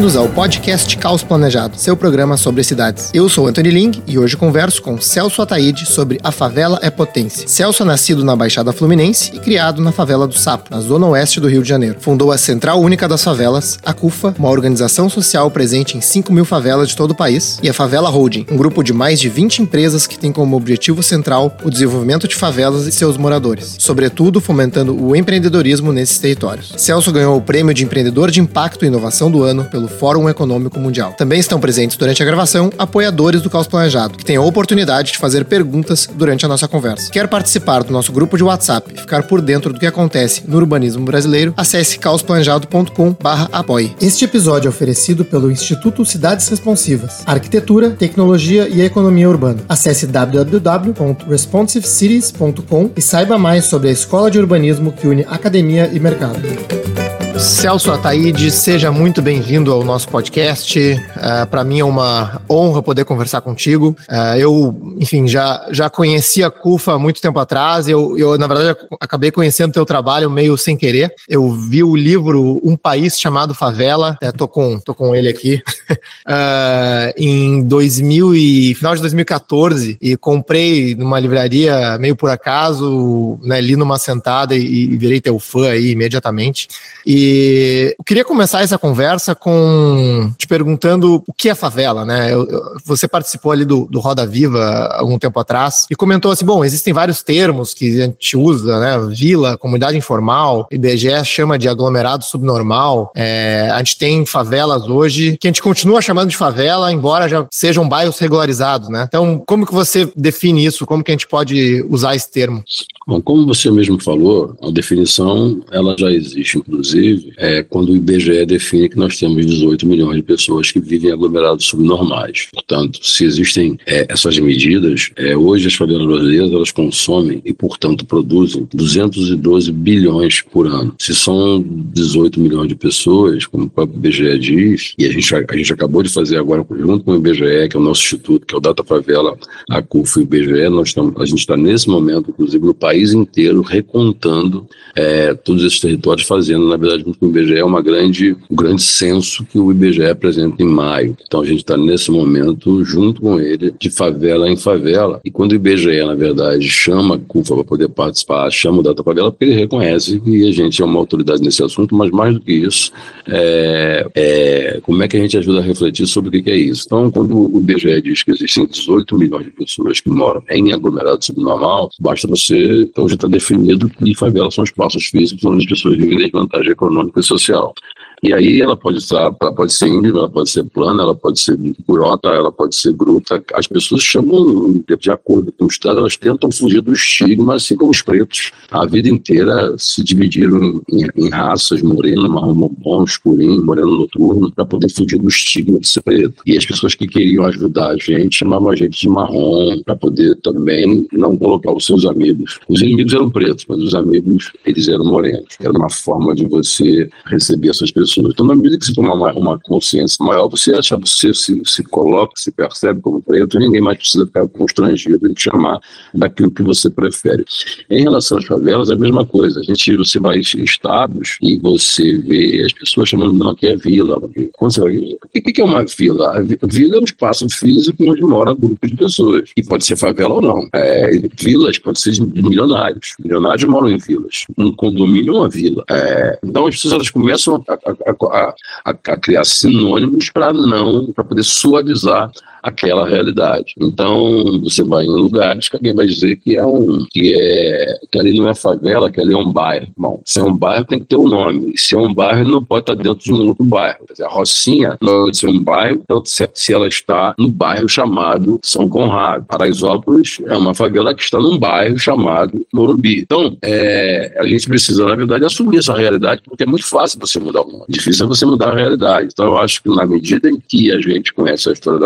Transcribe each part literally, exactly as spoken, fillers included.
Bem-vindos ao podcast Caos Planejado, seu programa sobre cidades. Eu sou Anthony Ling e hoje converso com Celso Ataíde sobre A Favela é Potência. Celso é nascido na Baixada Fluminense e criado na favela do Sapo, na zona oeste do Rio de Janeiro. Fundou a Central Única das Favelas, a CUFA, uma organização social presente em cinco mil favelas de todo o país, e a Favela Holding, um grupo de mais de vinte empresas que tem como objetivo central o desenvolvimento de favelas e seus moradores, sobretudo fomentando o empreendedorismo nesses territórios. Celso ganhou o Prêmio de Empreendedor de Impacto e Inovação do Ano pelo Fórum Econômico Mundial. Também estão presentes durante a gravação apoiadores do Caos Planejado, que têm a oportunidade de fazer perguntas durante a nossa conversa. Quer participar do nosso grupo de WhatsApp e ficar por dentro do que acontece no urbanismo brasileiro? Acesse caos planejado ponto com barra apoie. Este episódio é oferecido pelo Instituto Cidades Responsivas, Arquitetura, Tecnologia e Economia Urbana. Acesse w w w ponto responsive cities ponto com e saiba mais sobre a escola de urbanismo que une academia e mercado. Celso Ataíde, seja muito bem-vindo ao nosso podcast. Uh, para mim é uma honra poder conversar contigo. Uh, eu, enfim, já, já conheci a CUFA há muito tempo atrás. Eu, eu, na verdade, acabei conhecendo teu trabalho meio sem querer. Eu vi o livro Um País Chamado Favela. É, tô, com, tô com ele aqui. uh, em dois mil e, final de dois mil e catorze, e comprei numa livraria meio por acaso, né, li numa sentada e, e virei teu fã aí imediatamente. E E eu queria começar essa conversa com te perguntando o que é favela, né? Eu, eu, você participou ali do, do Roda Viva há algum tempo atrás e comentou assim, bom, existem vários termos que a gente usa, né? Vila, comunidade informal, I B G E chama de aglomerado subnormal. É, a gente tem favelas hoje que a gente continua chamando de favela, embora já sejam bairros regularizados, né? Então, como que você define isso? Como que a gente pode usar esse termo? Bom, como você mesmo falou, a definição ela já existe, inclusive, é quando o I B G E define que nós temos dezoito milhões de pessoas que vivem em aglomerados subnormais. Portanto, se existem é, essas medidas, é, hoje as favelas brasileiras elas consomem e, portanto, produzem duzentos e doze bilhões por ano. Se são dezoito milhões de pessoas, como o próprio I B G E diz, e a gente, a gente acabou de fazer agora, junto com o I B G E, que é o nosso instituto, que é o Data Favela, a CUFA e o I B G E, nós estamos, a gente está nesse momento, inclusive, no país inteiro, recontando é, todos esses territórios, fazendo, na verdade, com o I B G E é uma grande, um grande censo que o I B G E apresenta em maio. Então a gente está nesse momento junto com ele de favela em favela, e quando o I B G E na verdade chama a CUFA para poder participar, chama o Data Favela porque ele reconhece que a gente é uma autoridade nesse assunto, mas mais do que isso é, é, como é que a gente ajuda a refletir sobre o que, que é isso. Então quando o I B G E diz que existem dezoito milhões de pessoas que moram em aglomerado subnormal, basta você, então já está definido que favelas são espaços físicos onde as pessoas vivem em desvantagem econômica e social. E aí ela pode estar, ela pode ser íngreme, ela pode ser plana, ela pode ser curota, ela pode ser gruta. As pessoas chamam, de acordo com o Estado, elas tentam fugir do estigma, assim como os pretos. A vida inteira se dividiram em, em raças, moreno, marrom bombom, escurinho, moreno noturno, para poder fugir do estigma de ser preto. E as pessoas que queriam ajudar a gente chamavam a gente de marrom, para poder também não colocar os seus amigos. Os inimigos eram pretos, mas os amigos, eles eram morenos. Era uma forma de você receber essas pessoas. Então, na medida que você toma uma, uma consciência maior, você acha, você se, se coloca, se percebe como preto, ninguém mais precisa ficar constrangido em te chamar daquilo que você prefere. Em relação às favelas, é a mesma coisa. A gente, você vai em estados e você vê as pessoas chamando, não, aqui é vila. Quando você vai, o que, que é uma vila? A vila é um espaço físico onde mora um grupo de pessoas. E pode ser favela ou não. É, vilas pode ser de milionários. Milionários moram em vilas. Um condomínio é uma vila. É, então, as pessoas elas começam a, a A, a, a criar sinônimos para não, para poder suavizar aquela realidade. Então, você vai em lugares que alguém vai dizer que é um, que é, que ali não é favela, que ali é um bairro. Bom, se é um bairro tem que ter um nome. E se é um bairro, não pode estar dentro de um outro bairro. Quer dizer, a Rocinha não pode ser um bairro, então, se, se ela está no bairro chamado São Conrado. Paraisópolis é uma favela que está num bairro chamado Morumbi. Então, é, a gente precisa, na verdade, assumir essa realidade, porque é muito fácil você mudar o nome. Difícil é você mudar a realidade. Então, eu acho que na medida em que a gente conhece a história da favela,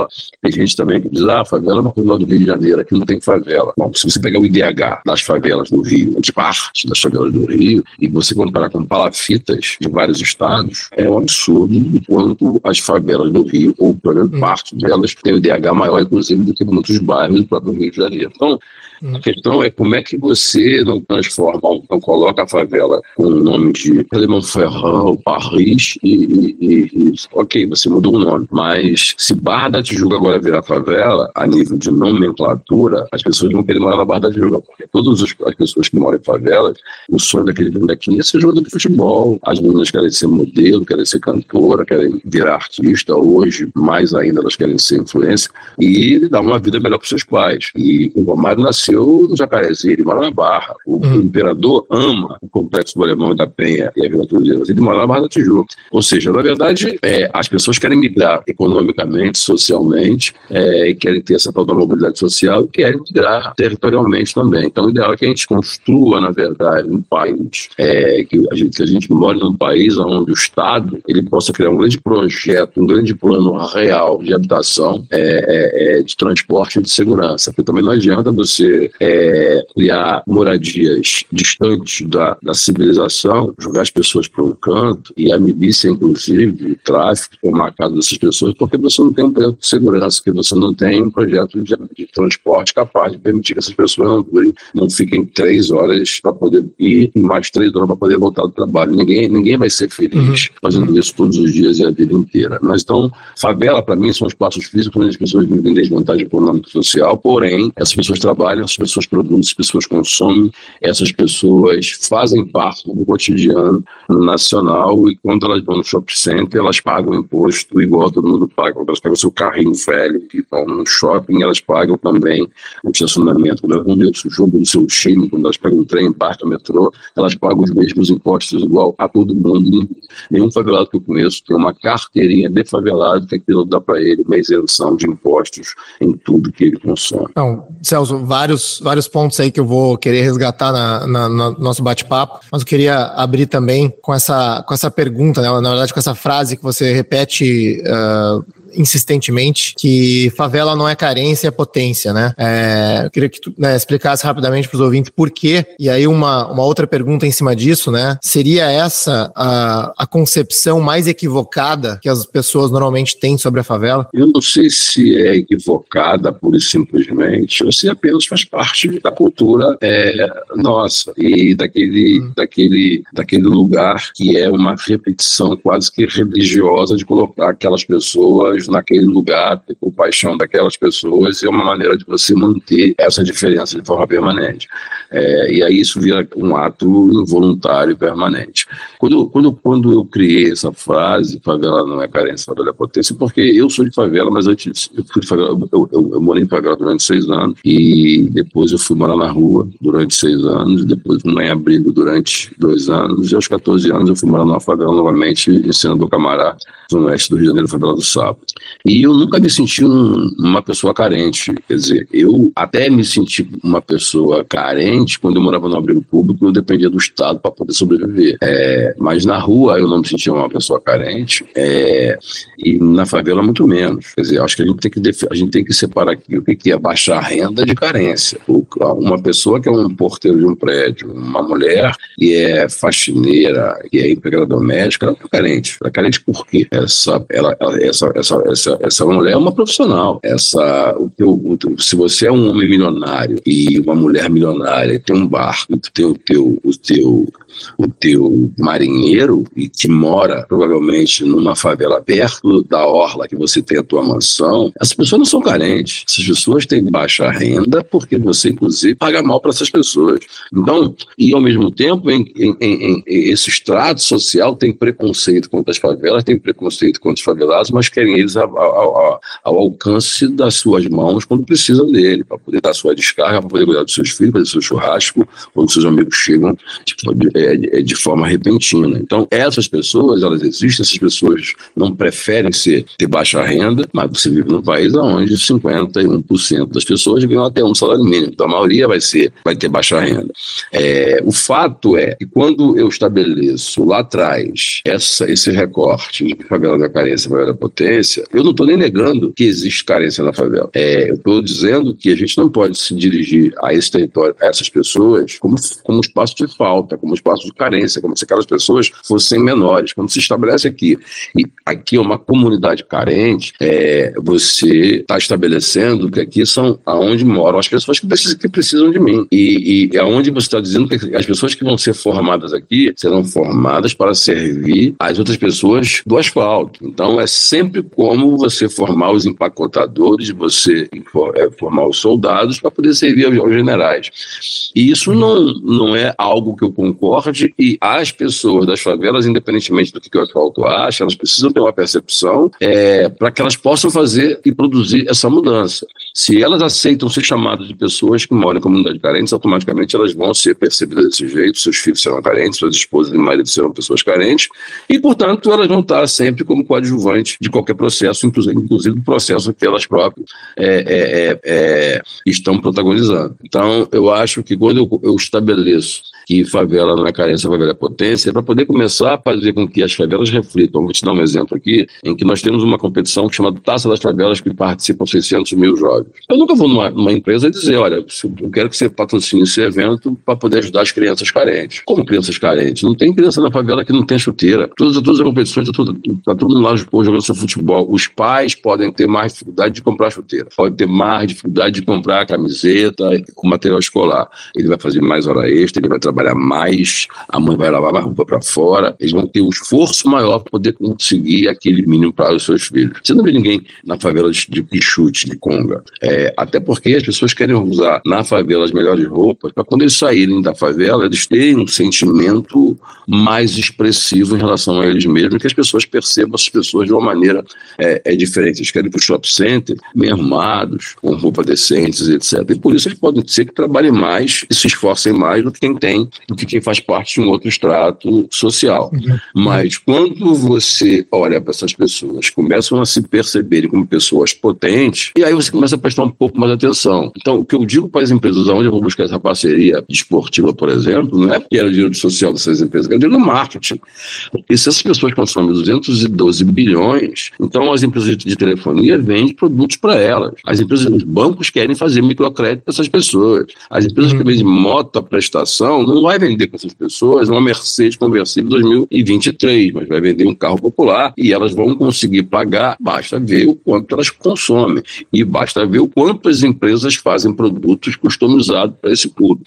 favela. Tem gente também que diz, ah, a favela é uma coisa do Rio de Janeiro, aqui não tem favela. Bom, se você pegar o I D H das favelas do Rio, de parte das favelas do Rio, e você comparar com palafitas de vários estados, é um absurdo o quanto as favelas do Rio, ou pelo menos parte delas, tem o I D H maior, inclusive, do que muitos bairros do próprio Rio de Janeiro. Então, a questão é como é que você não transforma, não coloca a favela com o nome de Clermont-Ferrand, Paris, e, e, e ok, você mudou o nome, mas se Barra da Tijuca agora virar favela, a nível de nomenclatura, as pessoas vão querer morar na Barra da Tijuca, porque todas as pessoas que moram em favelas, o sonho daquele menino daqui é ser jogador de futebol, as meninas querem ser modelo, querem ser cantora, querem virar artista, hoje, mais ainda, elas querem ser influencer, e dar uma vida melhor para os seus pais. E o Romário nasceu no Jacarezinho, ele mora na Barra. O, hum. o imperador ama o Complexo do Alemão e da Penha e a Vila Cruzeiro. Ele mora na Barra da Tijuca. Ou seja, na verdade, é, as pessoas querem migrar economicamente, socialmente, é, e querem ter essa tal da mobilidade social e querem migrar territorialmente também. Então, o ideal é que a gente construa, na verdade, um país, é, que, a gente, que a gente mora num país onde o Estado ele possa criar um grande projeto, um grande plano real de habitação, é, é, de transporte e de segurança. Porque também não adianta você É, criar moradias distantes da, da civilização, jogar as pessoas para um canto e a milícia, inclusive, o tráfico, tomar a casa dessas pessoas, porque você não tem um projeto de segurança, porque você não tem um projeto de, de transporte capaz de permitir que essas pessoas não, não fiquem três horas para poder ir e mais três horas para poder voltar do trabalho. Ninguém, ninguém vai ser feliz uhum. fazendo isso todos os dias e a vida inteira. Mas então, favela, para mim, são espaços físicos onde as pessoas vivem desvantagem econômica e social, porém, essas pessoas trabalham, as pessoas produzem, as pessoas consomem, essas pessoas fazem parte do cotidiano nacional e quando elas vão no shopping center, elas pagam imposto igual todo mundo paga. Quando elas pegam seu carrinho velho que vão no shopping, elas pagam também o estacionamento. Quando elas vão ver o jogo do seu time, quando elas pegam um trem, barco, metrô, elas pagam os mesmos impostos igual a todo mundo. Nenhum favelado que eu conheço tem uma carteirinha de favelado que aquilo dá para ele uma isenção de impostos em tudo que ele consome. Então, Celso, vários vários pontos aí que eu vou querer resgatar na, na, no nosso bate-papo, mas eu queria abrir também com essa, com essa pergunta, né? Na verdade com essa frase que você repete uh, insistentemente, que favela não é carência, é potência, né? É, eu queria que tu né, explicasse rapidamente para os ouvintes por quê, e aí uma, uma outra pergunta em cima disso, né? Seria essa a, a concepção mais equivocada que as pessoas normalmente têm sobre a favela? Eu não sei se é equivocada pura e simplesmente, ou se apenas faz parte da cultura é, nossa, e daquele, hum. daquele, daquele lugar que é uma repetição quase que religiosa de colocar aquelas pessoas naquele lugar, ter compaixão daquelas pessoas, é uma maneira de você manter essa diferença de forma permanente. É, e aí isso vira um ato involuntário e permanente. Quando, quando, quando eu criei essa frase, favela não é carência, favela é potência, porque eu sou de favela, mas antes eu fui de favela, eu, eu, eu morei em favela durante seis anos, e depois eu fui morar na rua durante seis anos, depois fui em abrigo durante dois anos, e aos catorze anos eu fui morar numa favela novamente, em Senador Camará, no oeste do Rio de Janeiro, favela do Sapo. E eu nunca me senti um, uma pessoa carente, quer dizer, eu até me senti uma pessoa carente quando eu morava no abrigo público, eu dependia do Estado para poder sobreviver. É, mas na rua eu não me sentia uma pessoa carente, é, e na favela muito menos. Quer dizer, acho que a gente tem que, def- a gente tem que separar aqui o que é baixar renda de carência. Uma pessoa que é um porteiro de um prédio, uma mulher que é faxineira, que é empregada doméstica, ela é carente. Ela é carente por quê? Essa, ela, ela, essa, essa, essa, essa mulher é uma profissional. Essa, o teu, o teu, se você é um homem milionário e uma mulher milionária, tem um barco, tem o teu, o teu, o teu marinheiro e que mora provavelmente numa favela perto da orla que você tem a tua mansão, essas pessoas não são carentes. Essas pessoas têm baixa renda porque você, inclusive, paga mal para essas pessoas. Então, e ao mesmo tempo, em, em, em, em, esse estrato social tem preconceito contra as favelas, tem preconceito contra os favelados, mas querem eles ao, ao, ao alcance das suas mãos quando precisam dele, para poder dar sua descarga, para poder cuidar dos seus filhos, fazer seu churrasco, quando seus amigos chegam, tipo, é, é de forma repentina. Então, essas pessoas, elas existem, essas pessoas não preferem ser, ter baixa renda, mas você vive num país onde cinquenta e um por cento das pessoas ganham até um salário mínimo. Então, a maioria vai, ser, vai ter baixa renda. É, o fato é que quando eu estabeleço lá atrás essa, esse recorte de favela da carência, favela da potência, eu não estou nem negando que existe carência na favela. É, eu estou dizendo que a gente não pode se dirigir a esse território, a essas pessoas, como, como um espaço de falta, como um espaço de carência, como se aquelas pessoas fossem menores. Quando se estabelece aqui, e aqui é uma comunidade carente, é, você está estabelecendo que aqui são aonde moram as pessoas que precisam, que precisam de mim. E, e é onde você está dizendo que as pessoas que vão ser formadas aqui serão formadas para servir as outras pessoas do asfalto. Então, é sempre como você formar os empacotadores, você formar os soldados para poder servir aos generais. E isso não, não é algo que eu concorde, e as pessoas das favelas, independentemente do que o asfalto acha, elas precisam ter uma percepção é, para que elas possam fazer e produzir essa mudança. Se elas aceitam ser chamadas de pessoas que moram em comunidade carentes, automaticamente elas vão ser percebidas desse jeito, seus filhos serão carentes, suas esposas e maridos serão pessoas carentes, e, portanto, elas vão estar sempre como coadjuvantes de qualquer processo, inclusive, inclusive do processo que elas próprias é, é, é, estão protagonizando. Então, eu acho que quando eu, eu estabeleço que favela não é carência, favela é potência, é para poder começar a fazer com que as favelas reflitam. Vou te dar um exemplo aqui, em que nós temos uma competição chamada Taça das Favelas, que participam seiscentos mil jovens. Eu nunca vou numa, numa empresa dizer, olha, eu quero que você patrocine esse evento para poder ajudar as crianças carentes. Como crianças carentes? Não tem criança na favela que não tem chuteira. Todas, todas as competições, está todo, tá todo mundo lá jogando seu futebol. Os pais podem ter mais dificuldade de comprar chuteira, podem ter mais dificuldade de comprar camiseta com material escolar. Ele vai fazer mais hora extra, ele vai trabalhar mais, a mãe vai lavar mais roupa para fora, eles vão ter um esforço maior para poder conseguir aquele mínimo para os seus filhos. Você não vê ninguém na favela de, de chute, de conga. É, até porque as pessoas querem usar na favela as melhores roupas para quando eles saírem da favela, eles terem um sentimento mais expressivo em relação a eles mesmos, que as pessoas percebam as pessoas de uma maneira é, é diferente. Eles querem ir para o shopping center bem arrumados, com roupas decentes, etcétera. E por isso eles podem ser que trabalhem mais e se esforcem mais do que quem tem, do que quem faz parte de um outro extrato social. Uhum. Mas quando você olha para essas pessoas, começam a se perceberem como pessoas potentes, e aí você começa a prestar um pouco mais atenção. Então, o que eu digo para as empresas onde eu vou buscar essa parceria esportiva, por exemplo, não é porque era o dinheiro social dessas empresas, é o dinheiro do marketing. Porque se essas pessoas consomem duzentos e doze bilhões, então as empresas de telefonia vendem produtos para elas. As empresas, os bancos querem fazer microcrédito para essas pessoas. As empresas uhum. que vendem moto à prestação não vai vender com essas pessoas uma Mercedes conversível dois mil e vinte e três, mas vai vender um carro popular e elas vão conseguir pagar, basta ver o quanto elas consomem e basta ver o quanto as empresas fazem produtos customizados para esse público.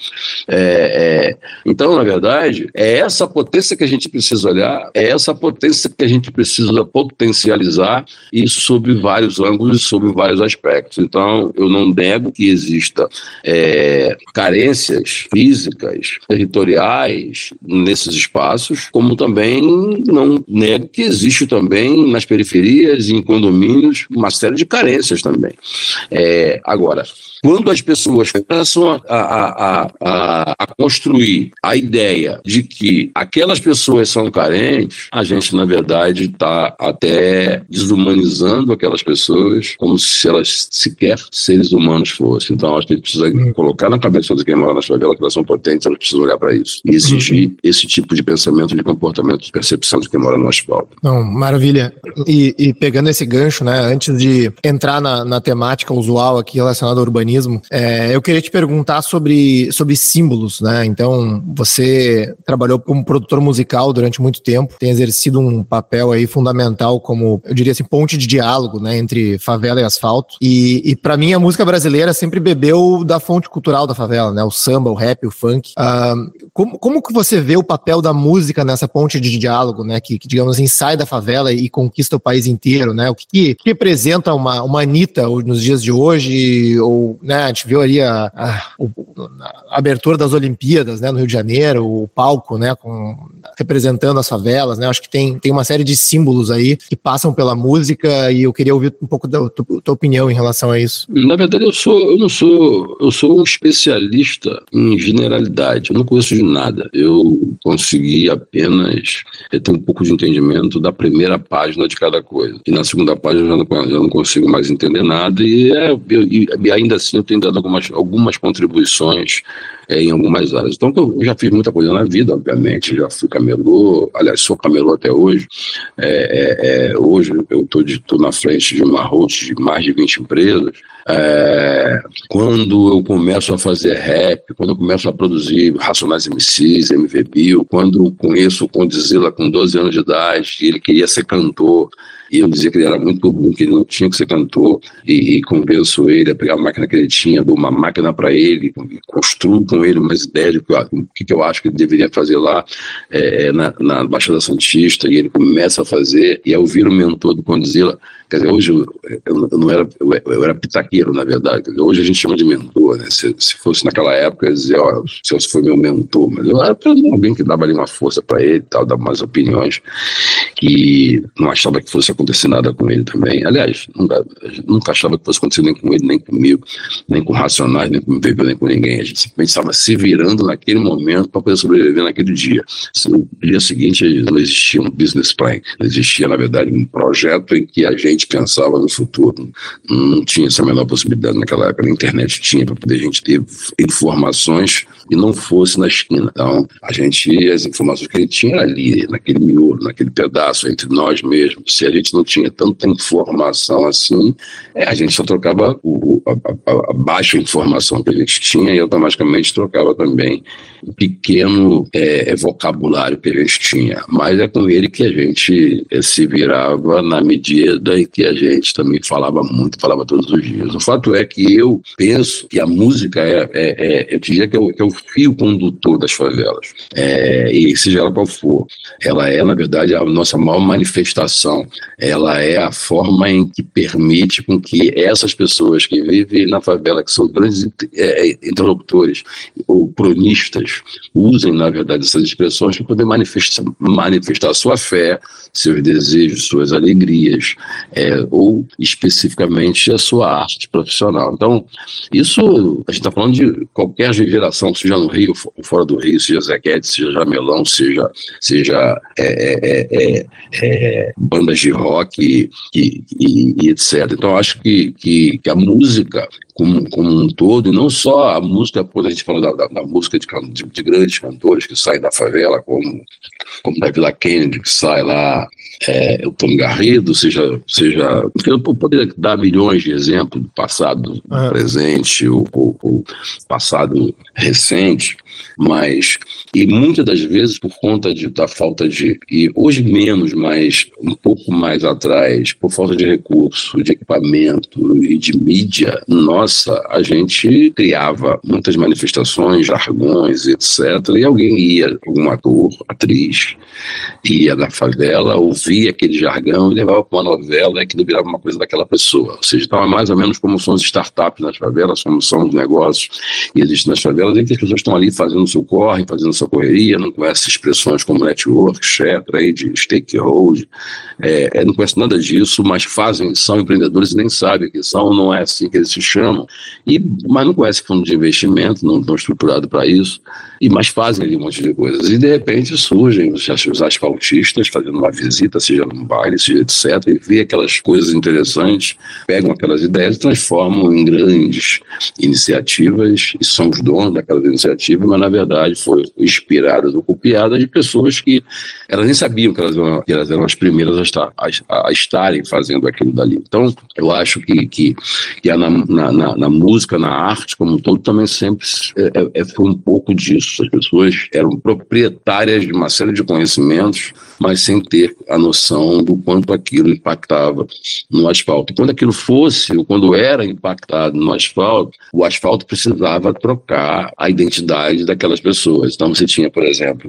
É, é, então, na verdade, é essa potência que a gente precisa olhar, é essa potência que a gente precisa potencializar e sob vários ângulos e sob vários aspectos. Então, eu não nego que exista é, carências físicas, territoriais nesses espaços, como também não nego que existe também nas periferias e em condomínios uma série de carências também. É, agora, quando as pessoas começam a, a, a, a, a construir a ideia de que aquelas pessoas são carentes, a gente, na verdade, está até desumanizando aquelas pessoas como se elas sequer seres humanos fossem. Então, acho que a gente precisa colocar na cabeça de quem mora na favela que elas são potentes, elas precisam olhar para isso e exigir uhum. esse tipo de pensamento, de comportamento, de percepção de quem mora no asfalto. Não, maravilha. E, e pegando esse gancho, né, antes de entrar na, na temática usual aqui relacionada ao urbanismo, É, eu queria te perguntar sobre, sobre símbolos, né? Então, você trabalhou como produtor musical durante muito tempo, tem exercido um papel aí fundamental como, eu diria assim, ponte de diálogo, né, entre favela e asfalto. E, e para mim, a música brasileira sempre bebeu da fonte cultural da favela, né? O samba, o rap, o funk. Uh, como, como que você vê o papel da música nessa ponte de diálogo, né? Que, que digamos assim, sai da favela e conquista o país inteiro, né? O que, que, que representa uma, uma Anitta nos dias de hoje, ou né, a gente viu ali a, a, a abertura das Olimpíadas, né, no Rio de Janeiro, o palco, né, com, representando as favelas, né, acho que tem, tem uma série de símbolos aí que passam pela música e eu queria ouvir um pouco da tua, tua opinião em relação a isso. Na verdade, eu, sou, eu não sou, eu sou um especialista em generalidade, eu não conheço nada. Eu consegui apenas ter um pouco de entendimento da primeira página de cada coisa. E na segunda página eu já não, já não consigo mais entender nada. E, é, eu, e ainda assim eu tenho dado algumas, algumas contribuições é, em algumas áreas. Então eu já fiz muita coisa na vida, obviamente. Já fui camelô, aliás, sou camelô até hoje. É, é, é, hoje eu estou na frente de uma host de mais de vinte empresas. É, quando eu começo a fazer rap, quando eu começo a produzir Racionais M Cs, M V Bill, quando eu conheço o Condzilla com doze anos de idade, ele queria ser cantor, e eu dizia que ele era muito bom, que ele não tinha que ser cantor, e, e convenço ele a pegar a máquina que ele tinha, dou uma máquina para ele, e construo com ele umas ideias do que, que eu acho que ele deveria fazer lá é, na, na Baixada Santista, e ele começa a fazer, e eu viro o mentor do Condzilla. Quer dizer, hoje eu, eu, eu não era, eu, eu era pitaqueiro, na verdade. Hoje a gente chama de mentor, né? Se, se fosse naquela época, eu ia dizer, ó, o Celso foi meu mentor, mas eu era alguém que dava ali uma força para ele, tal, dava umas opiniões, que não achava que fosse acontecer nada com ele também. Aliás, nunca, nunca achava que fosse acontecer nem com ele, nem comigo, nem com Racionais, nem com o M V P, nem com ninguém. A gente simplesmente estava se virando naquele momento para poder sobreviver naquele dia. No dia seguinte não existia um business plan, não existia, na verdade, um projeto em que a gente pensava no futuro. Não tinha essa menor possibilidade naquela época. Na internet tinha para poder a gente ter informações e não fosse na esquina. Então, a gente, as informações que ele tinha ali, naquele miolo, naquele pedaço, entre nós mesmos. Se a gente não tinha tanta informação assim, é, a gente só trocava o, a, a, a baixa informação que a gente tinha e automaticamente trocava também o pequeno é, vocabulário que a gente tinha. Mas é com ele que a gente é, se virava na medida em que a gente também falava muito, falava todos os dias. O fato é que eu penso que a música é, é, é eu diria que é, o, que é o fio condutor das favelas, é, e seja ela qual for. Ela é, na verdade, a nossa maior manifestação. Ela é a forma em que permite com que essas pessoas que vivem na favela, que são grandes é, interlocutores ou cronistas, usem, na verdade, essas expressões para poder manifestar, manifestar sua fé, seus desejos, suas alegrias, é, ou especificamente a sua arte profissional. Então, isso, a gente está falando de qualquer geração, seja no Rio, fora do Rio, seja Zequete, seja Jamelão, seja, seja é, é, é, é, bandas de rock e, e, e etcétera. Então, acho que, que, que a música como, como um todo, e não só a música, quando a gente fala da, da, da música de, de, de grandes cantores que saem da favela, como, como da Vila Kennedy, que sai lá, é, o Tom Garrido, seja, seja... Eu poderia dar milhões de exemplos do passado, do uhum. presente, ou, ou, ou passado recente, mas, e muitas das vezes por conta de, da falta de, e hoje menos, mas um pouco mais atrás, por falta de recurso, de equipamento e de mídia, nossa, a gente criava muitas manifestações, jargões, etcétera, e alguém ia, algum ator, atriz, ia na favela, ouvia aquele jargão e levava para uma novela e que não virava uma coisa daquela pessoa. Ou seja, estava mais ou menos como são as startups nas favelas, como são os negócios que existem nas favelas, em que as pessoas estão ali fazendo o seu corre, fazendo sua correria, não conhecem expressões como network, share, trade, stakeholder, é, é, não conhecem nada disso, mas fazem, são empreendedores e nem sabem que são, não é assim que eles se chamam, e, mas não conhecem fundo de investimento, não estão estruturados para isso, e, mas fazem ali um monte de coisas. E de repente surgem os, os asfaltistas fazendo uma visita, seja num baile, seja etcétera, e vê aquelas coisas interessantes, pegam aquelas ideias e transformam em grandes iniciativas, e são os donos daquelas iniciativas, mas na verdade foi inspiradas ou copiadas de pessoas que elas nem sabiam que elas eram, que elas eram as primeiras a, estar, a, a estarem fazendo aquilo dali. Então, eu acho que, que, que na, na, na, na música, na arte como um todo, também sempre é, é, foi um pouco disso. As pessoas eram proprietárias de uma série de conhecimentos, mas sem ter a noção do quanto aquilo impactava no asfalto. E quando aquilo fosse, ou quando era impactado no asfalto, o asfalto precisava trocar a identidade daquelas pessoas. Então você tinha, por exemplo,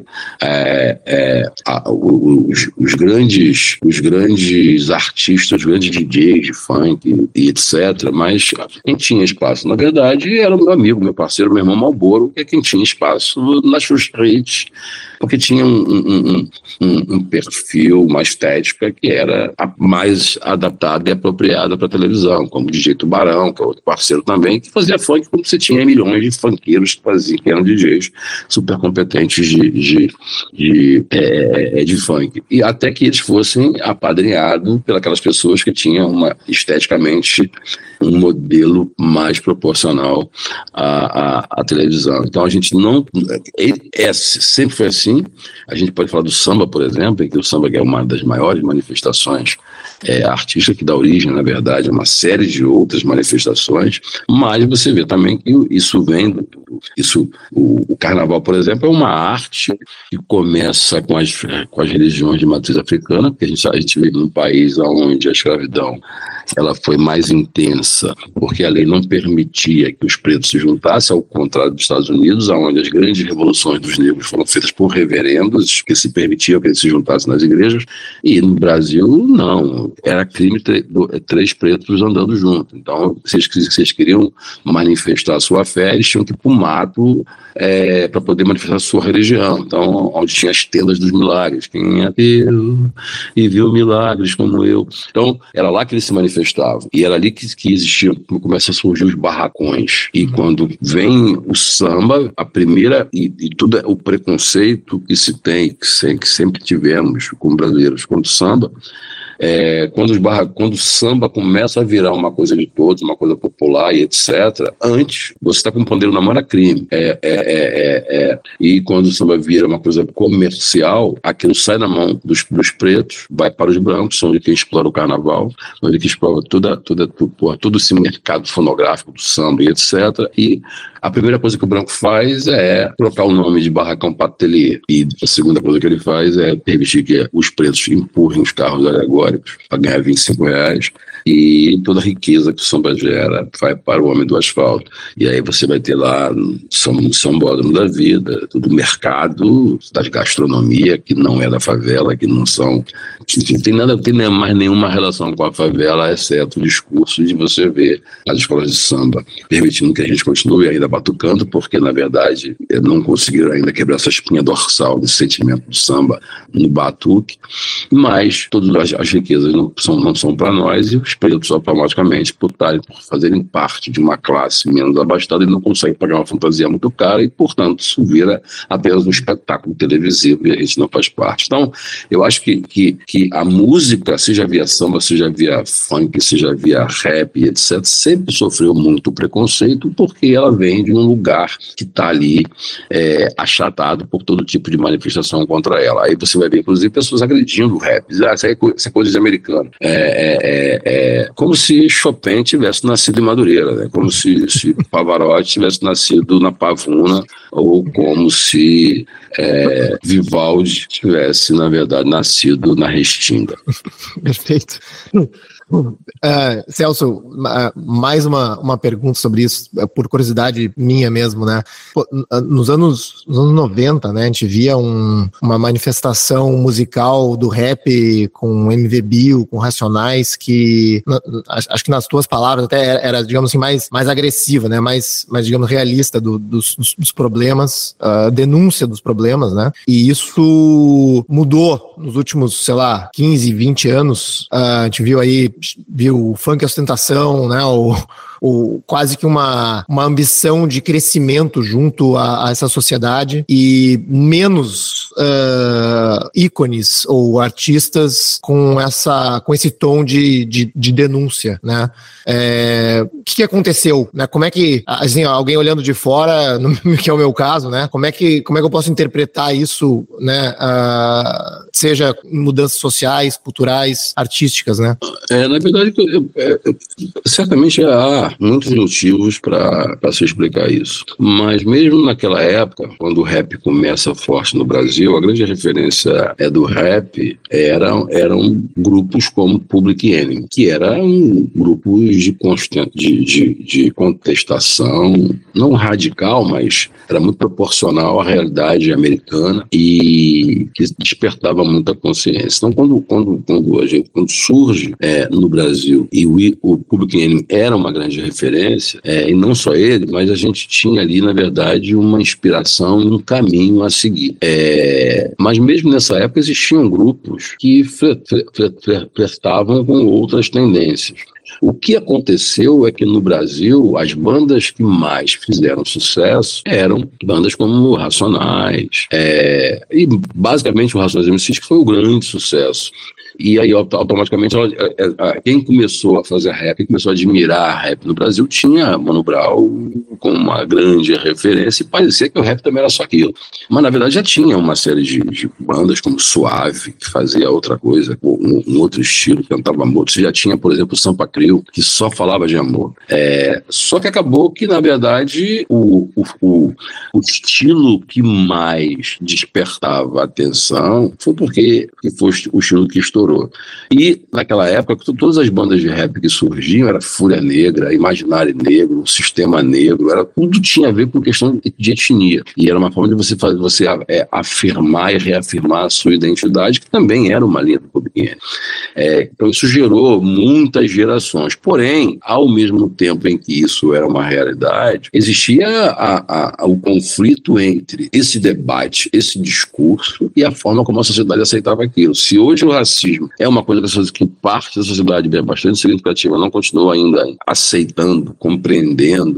é, é, a, os, os, grandes, os grandes artistas, os grandes D Js de funk e etcétera, mas quem tinha espaço, na verdade, era o meu amigo, meu parceiro, meu irmão Malboro, que é quem tinha espaço na Xuxa Hits, porque tinha um, um, um, um perfil, uma estética que era a mais adaptada e apropriada para a televisão, como o D J Tubarão, que é outro parceiro também, que fazia funk como você tinha milhões de funkeiros que faziam, que eram D Js super competentes de, de, de, é, de funk. E até que eles fossem apadrinhados pelas pessoas que tinham uma, esteticamente um modelo mais proporcional à, à, à televisão. Então a gente não... É, é, sempre foi assim. A gente pode falar do samba, por exemplo, em que o samba é uma das maiores manifestações é, artísticas, que dá origem, na verdade, a uma série de outras manifestações, mas você vê também que isso vem do, isso, o, o carnaval, por exemplo, é uma arte que começa com as, com as religiões de matriz africana, porque a gente, a gente vive num país onde a escravidão ela foi mais intensa, porque a lei não permitia que os pretos se juntassem, ao contrário dos Estados Unidos, onde as grandes revoluções dos negros foram feitas por reverendos, que se permitiam que eles se juntassem nas igrejas, e no Brasil, não. Era crime ter três pretos andando juntos. Então, se eles queriam manifestar a sua fé, eles tinham que ir para o mato é, para poder manifestar a sua religião. Então, onde tinha as tendas dos milagres. Quem é Deus e viu milagres como eu. Então, era lá que eles se manifestavam. E era ali que, que existia, começa a surgir os barracões. E quando vem o samba, a primeira, e, e tudo o preconceito que se tem, que, se, que sempre tivemos como brasileiros contra o samba, É, quando, os barra, quando o samba começa a virar uma coisa de todos, uma coisa popular e etcétera, antes você está com o pandeiro na mão, era crime. É, é, é, é, é. E quando o samba vira uma coisa comercial, aquilo sai da mão dos, dos pretos, vai para os brancos, são de quem explora o carnaval, são de quem explora toda, toda, toda, todo esse mercado fonográfico do samba e etcétera. E a primeira coisa que o branco faz é trocar o nome de barracão para ateliê. E a segunda coisa que ele faz é permitir que os pretos empurrem os carros alegóricos para ganhar vinte e cinco reais. E toda a riqueza que o samba gera vai para o homem do asfalto. E aí você vai ter lá São, São Bódromo da vida, todo o mercado das gastronomia, que não é da favela, que não são... Não tem nada, não tem mais nenhuma relação com a favela, exceto o discurso de você ver as escolas de samba permitindo que a gente continue ainda batucando, porque, na verdade, não conseguiram ainda quebrar essa espinha dorsal desse sentimento do samba no batuque, mas todas as, as riquezas não são, não são para nós, e os pretos automaticamente, por, tarem, por fazerem parte de uma classe menos abastada, e não conseguem pagar uma fantasia muito cara, e, portanto, isso vira apenas um espetáculo televisivo, e a gente não faz parte. Então, eu acho que, que, que a música, seja via samba, seja via funk, seja via rap, etcétera, sempre sofreu muito preconceito, porque ela vem de um lugar que está ali é, achatado por todo tipo de manifestação contra ela. Aí você vai ver, inclusive, pessoas agredindo o rap. Ah, isso é coisa, isso é coisa de americano. É, é, é, como se Chopin tivesse nascido em Madureira, né? Como se, se Pavarotti tivesse nascido na Pavuna, ou como se é, Vivaldi tivesse, na verdade, nascido na Restinga. Perfeito. Uh, Celso, uh, mais uma, uma pergunta sobre isso, uh, por curiosidade minha mesmo, né? Pô, nos, anos, nos anos noventa, né, a gente via um, uma manifestação musical do rap com M V Bill, com Racionais, que na, acho que nas tuas palavras até era, era digamos assim, mais, mais agressiva, né? Mais, mais, digamos, realista do, dos, dos, dos problemas, uh, denúncia dos problemas, né? E isso mudou nos últimos, sei lá, quinze, vinte anos. Uh, a gente viu aí viu o funk e a ostentação, né, o, o, quase que uma, uma ambição de crescimento junto a, a essa sociedade, e menos uh, ícones ou artistas com, essa, com esse tom de, de, de denúncia, né? É, o que, que aconteceu, né? Como é que, assim, alguém olhando de fora, no, que é o meu caso, né? Como é que, como é que eu posso interpretar isso, né? Uh, seja mudanças sociais, culturais, artísticas, né? É, na verdade, eu, eu, eu, certamente há muitos motivos para se explicar isso. Mas mesmo naquela época, quando o rap começa forte no Brasil, a grande referência é do rap eram, eram grupos como Public Enemy, que eram grupos de, constant, de, de, de contestação, não radical, mas era muito proporcional à realidade americana e que despertava muita consciência. Então, quando, quando, quando, a gente, quando surge é, no Brasil e o, o Public Enemy era uma grande referência, é, e não só ele, mas a gente tinha ali, na verdade, uma inspiração e um caminho a seguir. É, É, mas mesmo nessa época existiam grupos que flertavam com outras tendências. O que aconteceu é que no Brasil as bandas que mais fizeram sucesso eram bandas como Racionais, é, e basicamente o Racionais M Cs que foi o grande sucesso. E aí, automaticamente, quem começou a fazer rap, quem começou a admirar rap no Brasil, tinha Mano Brown como uma grande referência, e parecia que o rap também era só aquilo. Mas, na verdade, já tinha uma série de, de bandas como Suave, que fazia outra coisa, um, um outro estilo, cantava amor. Você já tinha, por exemplo, o Sampa Crio, que só falava de amor. É, só que acabou que, na verdade, o, o, o, o estilo que mais despertava a atenção foi porque foi o estilo que estourou. E naquela época, todas as bandas de rap que surgiam, era Fúria Negra, Imaginário Negro, Sistema Negro, era, tudo tinha a ver com questão de etnia. E era uma forma de você, fazer, você é, afirmar e reafirmar a sua identidade, que também era uma linha do Public Enemy. É, então isso gerou muitas gerações. Porém, ao mesmo tempo em que isso era uma realidade, existia a, a, a, o conflito entre esse debate, esse discurso e a forma como a sociedade aceitava aquilo. Se hoje o racismo é uma coisa que parte da sociedade é bastante significativa, não continua ainda aceitando, compreendendo,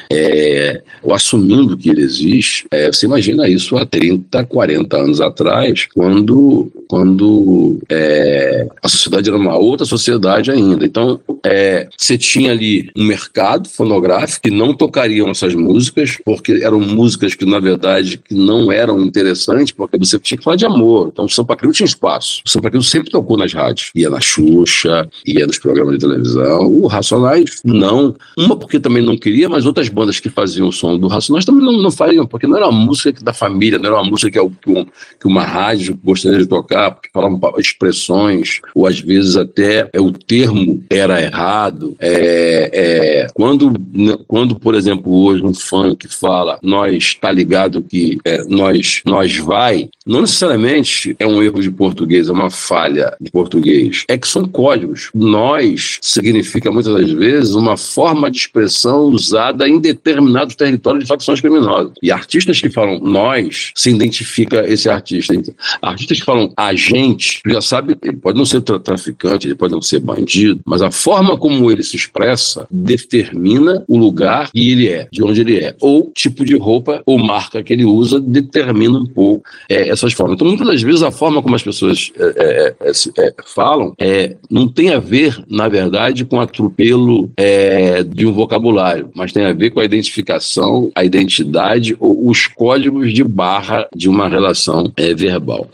é, ou assumindo que ele existe. É, você imagina isso há trinta, quarenta anos atrás, quando, quando é, a sociedade era uma outra sociedade ainda. Então, é, você tinha ali um mercado fonográfico que não tocariam essas músicas, porque eram músicas que, na verdade, que não eram interessantes, porque você tinha que falar de amor. Então, o Sampa Crio tinha espaço. O Sampa Crio sempre tocou nas rádios. Ia na Xuxa, ia nos programas de televisão. O Racionais, não. Uma porque também não queria, mas outras bandas que faziam o som do Racionais também não, não fariam, porque não era uma música da família, não era uma música que, um, que uma rádio gostaria de tocar, porque falavam expressões, ou às vezes até é, o termo era errado. É, é, quando, quando, por exemplo, hoje um funk fala nós tá ligado que é, nós, nós vai, não necessariamente é um erro de português, é uma falha de português. É que são códigos. Nós significa muitas das vezes uma forma de expressão usada em determinados territórios de facções criminosas. E artistas que falam nós, se identifica esse artista. Artistas que falam a gente, já sabe, ele pode não ser tra- traficante, ele pode não ser bandido, mas a forma como ele se expressa determina o lugar que ele é, de onde ele é. Ou tipo de roupa ou marca que ele usa determina um pouco é, essas formas. Então, muitas das vezes, a forma como as pessoas é, é, é, falam é, não tem a ver, na verdade, com o atropelo é, de um vocabulário, mas tem a ver com a identificação, a identidade ou os códigos de barra de uma relação é, verbal.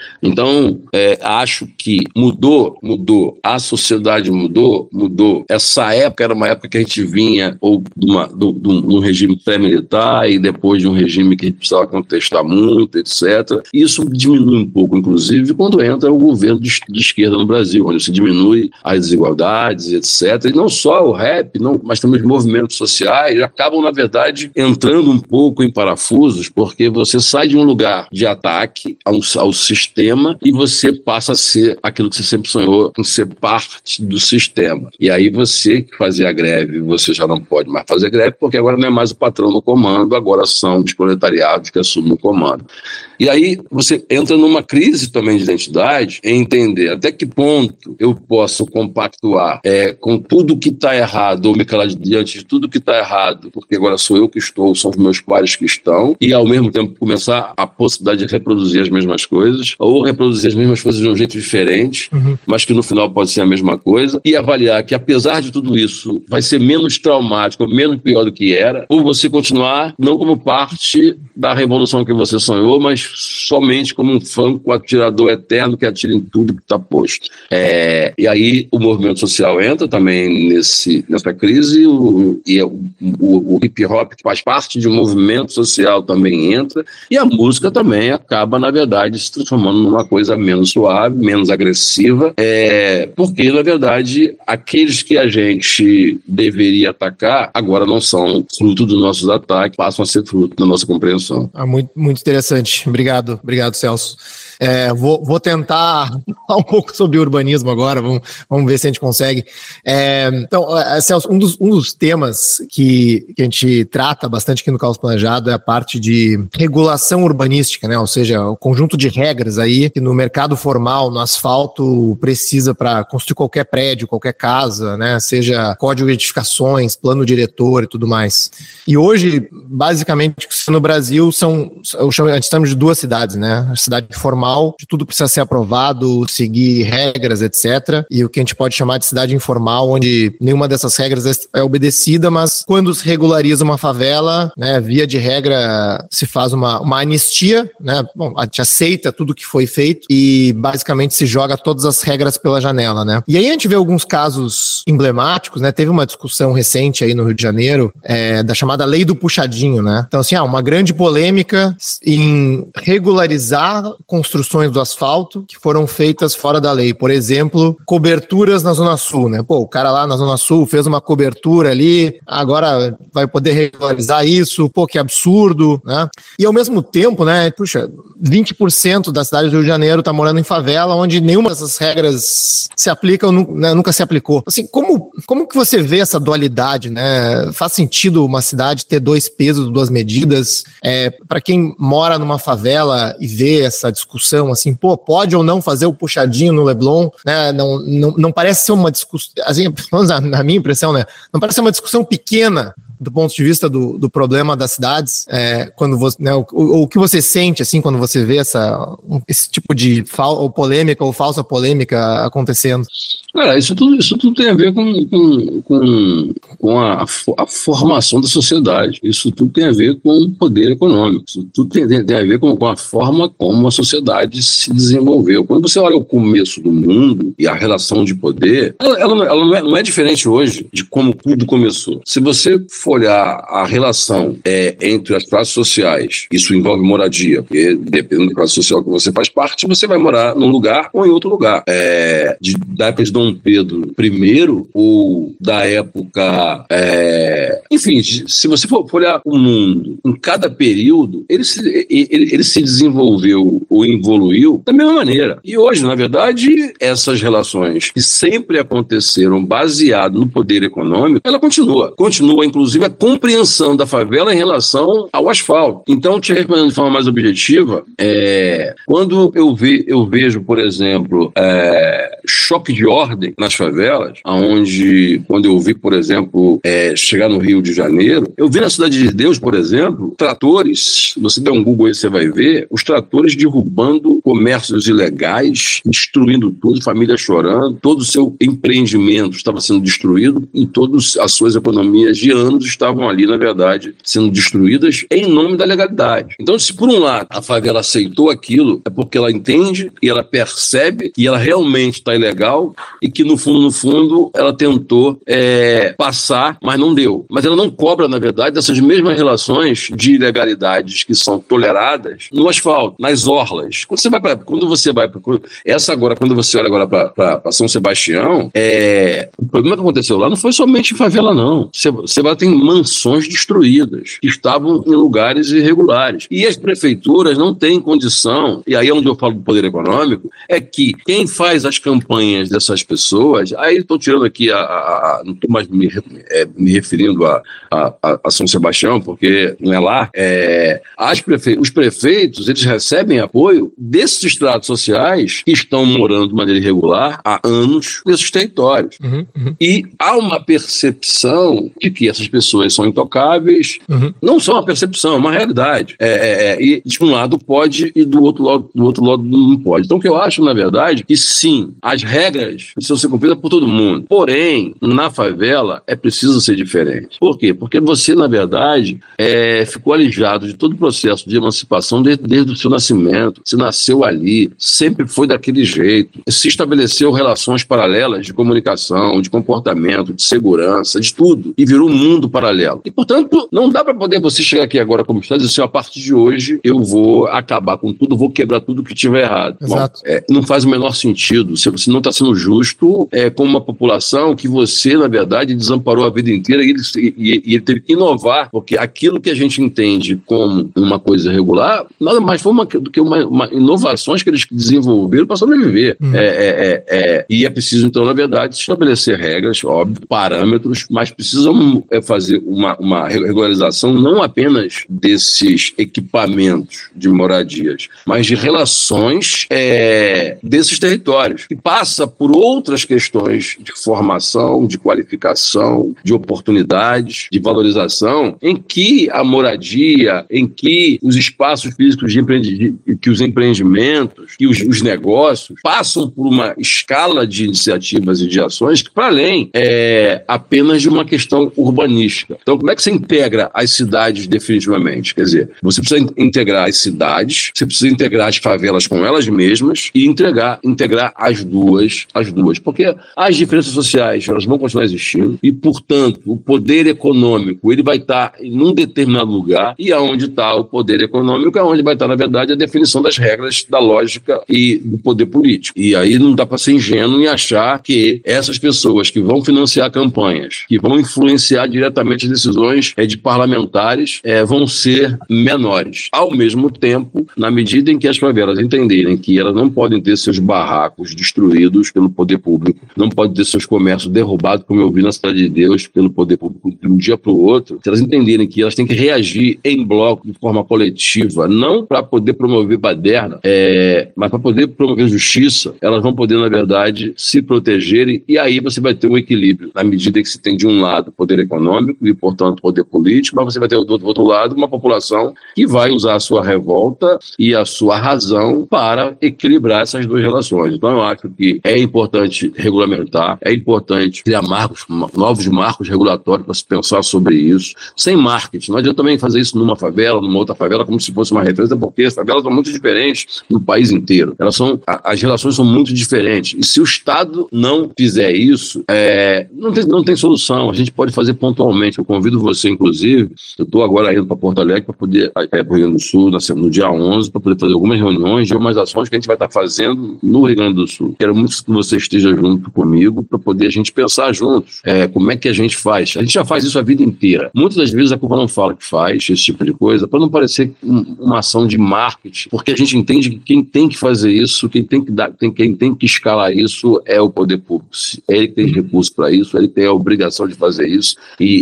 Então, é, acho que mudou, mudou, a sociedade mudou, mudou. Essa época era uma época que a gente vinha ou de, uma, de, de um regime pré-militar e depois de um regime que a gente precisava contestar muito, etcétera. Isso diminui um pouco, inclusive, quando entra o governo de, de esquerda no Brasil, onde se diminui as desigualdades, etcétera. E não só o rap, não, mas também os movimentos sociais acabam, na verdade, entrando um pouco em parafusos, porque você sai de um lugar de ataque ao, ao sistema e você passa a ser aquilo que você sempre sonhou, em ser parte do sistema. E aí você que fazia a greve, você já não pode mais fazer greve, porque agora não é mais o patrão no comando, agora são os proletariados que assumem o comando. E aí você entra numa crise também de identidade, em entender até que ponto eu posso compactuar é, com tudo que está errado, ou me calar diante de tudo que está errado, porque agora sou eu que estou, são os meus pares que estão, e ao mesmo tempo começar a possibilidade de reproduzir as mesmas coisas, ou reproduzir as mesmas coisas de um jeito diferente, uhum. mas que no final pode ser a mesma coisa, e avaliar que apesar de tudo isso, vai ser menos traumático, menos pior do que era, ou você continuar não como parte da revolução que você sonhou, mas somente como um fã, um atirador eterno que atira em tudo que está posto. É, e aí o movimento social entra também nesse, nessa crise, o, e o, o, o hip hop que faz parte de um movimento social também entra, e a música também acaba, na verdade, se transformando numa coisa menos suave, menos agressiva, é, porque, na verdade, aqueles que a gente deveria atacar agora não são fruto dos nossos ataques, passam a ser fruto da nossa compreensão. Ah, muito, muito interessante. Obrigado, obrigado, Celso. É, vou, vou tentar falar um pouco sobre urbanismo agora, vamos, vamos ver se a gente consegue. É, então, Celso, um dos, um dos temas que, que a gente trata bastante aqui no Caos Planejado é a parte de regulação urbanística, né? Ou seja, o conjunto de regras aí que no mercado formal, no asfalto, precisa para construir qualquer prédio, qualquer casa, né? Seja código de edificações, plano diretor e tudo mais. E hoje, basicamente, no Brasil, são, eu chamo, a gente chama de duas cidades, né? A cidade formal, de tudo precisa ser aprovado, seguir regras, etcétera. E o que a gente pode chamar de cidade informal, onde nenhuma dessas regras é obedecida, mas quando se regulariza uma favela, né, via de regra, se faz uma, uma anistia, né? Bom, a gente aceita tudo que foi feito e basicamente se joga todas as regras pela janela, né? E aí a gente vê alguns casos emblemáticos, né? Teve uma discussão recente aí no Rio de Janeiro, é, da chamada lei do puxadinho, né? Então, assim, ah, uma grande polêmica em regularizar construções do asfalto que foram feitas fora da lei. Por exemplo, coberturas na Zona Sul, né? Pô, o cara lá na Zona Sul fez uma cobertura ali, agora vai poder regularizar isso, pô, que absurdo, né? E ao mesmo tempo, né, puxa, vinte por cento da cidade do Rio de Janeiro tá morando em favela, onde nenhuma dessas regras se aplica ou né, nunca se aplicou. Assim, como, como que você vê essa dualidade, né? Faz sentido uma cidade ter dois pesos, duas medidas? É, para quem mora numa favela e vê essa discussão, assim, pô, pode ou não fazer o puxadinho no Leblon, né? Não, não, não parece ser uma discussão, assim, na, na minha impressão, né? Não parece ser uma discussão pequena do ponto de vista do, do problema das cidades, é, quando você, né, o, o, o que você sente, assim, quando você vê essa, esse tipo de fal, ou polêmica ou falsa polêmica acontecendo? Cara, isso tudo, isso tudo tem a ver com, com, com, com a, a formação da sociedade. Isso tudo tem a ver com o poder econômico. Isso tudo tem, tem a ver com, com a forma como a sociedade se desenvolveu. Quando você olha o começo do mundo e a relação de poder, ela, ela, ela não, é, não é diferente hoje de como tudo começou. Se você for olhar a relação é, entre as classes sociais, isso envolve moradia, porque dependendo da classe social que você faz parte, você vai morar num lugar ou em outro lugar. É, de, da época de Dom Pedro I ou da época... É, enfim, se você for olhar o mundo, em cada período, ele se, ele, ele se desenvolveu ou evoluiu da mesma maneira. E hoje, na verdade, essas relações que sempre aconteceram baseado no poder econômico, ela continua. Continua, inclusive, a compreensão da favela em relação ao asfalto. Então, te respondendo de forma mais objetiva, é, quando eu, ve, eu vejo, por exemplo, é, choque de ordem nas favelas, onde, quando eu vi, por exemplo, é, chegar no Rio de Janeiro, eu vi na Cidade de Deus, por exemplo, tratores, você der um Google aí, você vai ver, os tratores derrubando comércios ilegais, destruindo tudo, família chorando, todo o seu empreendimento estava sendo destruído e todas as suas economias de anos estavam ali, na verdade, sendo destruídas em nome da legalidade. Então, se por um lado a favela aceitou aquilo, é porque ela entende e ela percebe que ela realmente está ilegal e que, no fundo, no fundo, ela tentou é, passar, mas não deu. Mas ela não cobra, na verdade, dessas mesmas relações de ilegalidades que são toleradas no asfalto, nas orlas. Quando você vai para... Quando você vai pra, essa agora, quando você olha agora para São Sebastião, é, o problema que aconteceu lá não foi somente em favela, não. Você, você vai ter mansões destruídas, que estavam em lugares irregulares. E as prefeituras não têm condição, e aí é onde eu falo do poder econômico, é que quem faz as campanhas dessas pessoas, aí estou tirando aqui, a, a, a não estou mais me, é, me referindo a, a, a São Sebastião, porque não é lá, é, as prefe, os prefeitos, eles recebem apoio desses estratos sociais que estão morando de maneira irregular há anos nesses territórios. Uhum, uhum. E há uma percepção de que essas pessoas são intocáveis, uhum. Não só uma percepção, é uma realidade. É, é, é, e de um lado pode e do outro lado, do outro lado não pode. Então o que eu acho, na verdade, que sim, as regras precisam ser cumpridas por todo mundo. Porém, na favela é preciso ser diferente. Por quê? Porque você, na verdade, é, ficou alijado de todo o processo de emancipação desde, desde o seu nascimento. Você nasceu ali, sempre foi daquele jeito. Se estabeleceu relações paralelas de comunicação, de comportamento, de segurança, de tudo. E virou um mundo mundo paralelo. E, portanto, não dá para poder você chegar aqui agora como Estado e dizer assim, a partir de hoje eu vou acabar com tudo, vou quebrar tudo que tiver errado. Exato. Bom, é, não faz o menor sentido. Você não está sendo justo é, com uma população que você, na verdade, desamparou a vida inteira e ele, e, e ele teve que inovar, porque aquilo que a gente entende como uma coisa regular, nada mais foi uma, do que uma, uma inovações que eles desenvolveram para sobreviver. Hum. É, é, é, e é preciso, então, na verdade, estabelecer regras, óbvio, parâmetros, mas precisam fazer uma, uma regularização não apenas desses equipamentos de moradias, mas de relações é, desses territórios, que passa por outras questões de formação, de qualificação, de oportunidades, de valorização, em que a moradia, em que os espaços físicos de empreendi- que os empreendimentos, que os, os negócios passam por uma escala de iniciativas e de ações que, para além, é apenas de uma questão urbanística. Então, como é que você integra as cidades definitivamente? Quer dizer, você precisa integrar as cidades, você precisa integrar as favelas com elas mesmas e integrar, integrar as duas, as duas, porque as diferenças sociais elas vão continuar existindo e, portanto, o poder econômico ele vai estar em um determinado lugar e aonde está o poder econômico é onde vai estar, na verdade, a definição das regras da lógica e do poder político. E aí não dá para ser ingênuo e achar que essas pessoas que vão financiar campanhas, que vão influenciar diretamente as decisões é, de parlamentares, é, vão ser menores. Ao mesmo tempo, na medida em que as favelas entenderem que elas não podem ter seus barracos destruídos pelo poder público, não podem ter seus comércios derrubados, como eu vi na Cidade de Deus, pelo poder público de um dia para o outro, se elas entenderem que elas têm que reagir em bloco, de forma coletiva, não para poder promover baderna, é, mas para poder promover justiça, elas vão poder, na verdade, se protegerem e aí você vai ter um equilíbrio, na medida que você tem de um lado poder econômico e, portanto, poder político, mas você vai ter do outro lado uma população que vai usar a sua revolta e a sua razão para equilibrar essas duas relações. Então, eu acho que é importante regulamentar, é importante criar marcos, novos marcos regulatórios para se pensar sobre isso, sem marketing. Não adianta também fazer isso numa favela, numa outra favela, como se fosse uma referência, porque as favelas são muito diferentes no país inteiro. Elas são, as relações são muito diferentes. E se o Estado não fizer isso, é, não, tem, não tem solução. A gente pode fazer pontualmente. Eu convido você, inclusive, eu estou agora indo para Porto Alegre para poder, é, para o Rio Grande do Sul, no dia onze, para poder fazer algumas reuniões de algumas ações que a gente vai estar fazendo no Rio Grande do Sul. Quero muito que você esteja junto comigo para poder a gente pensar juntos é, como é que a gente faz. A gente já faz isso a vida inteira. Muitas das vezes a culpa não fala que faz esse tipo de coisa, para não parecer uma ação de marketing, porque a gente entende que quem tem que fazer isso, quem tem que, dar, tem, quem tem que escalar isso é o poder público. É ele que tem recurso para isso, ele tem a obrigação de fazer isso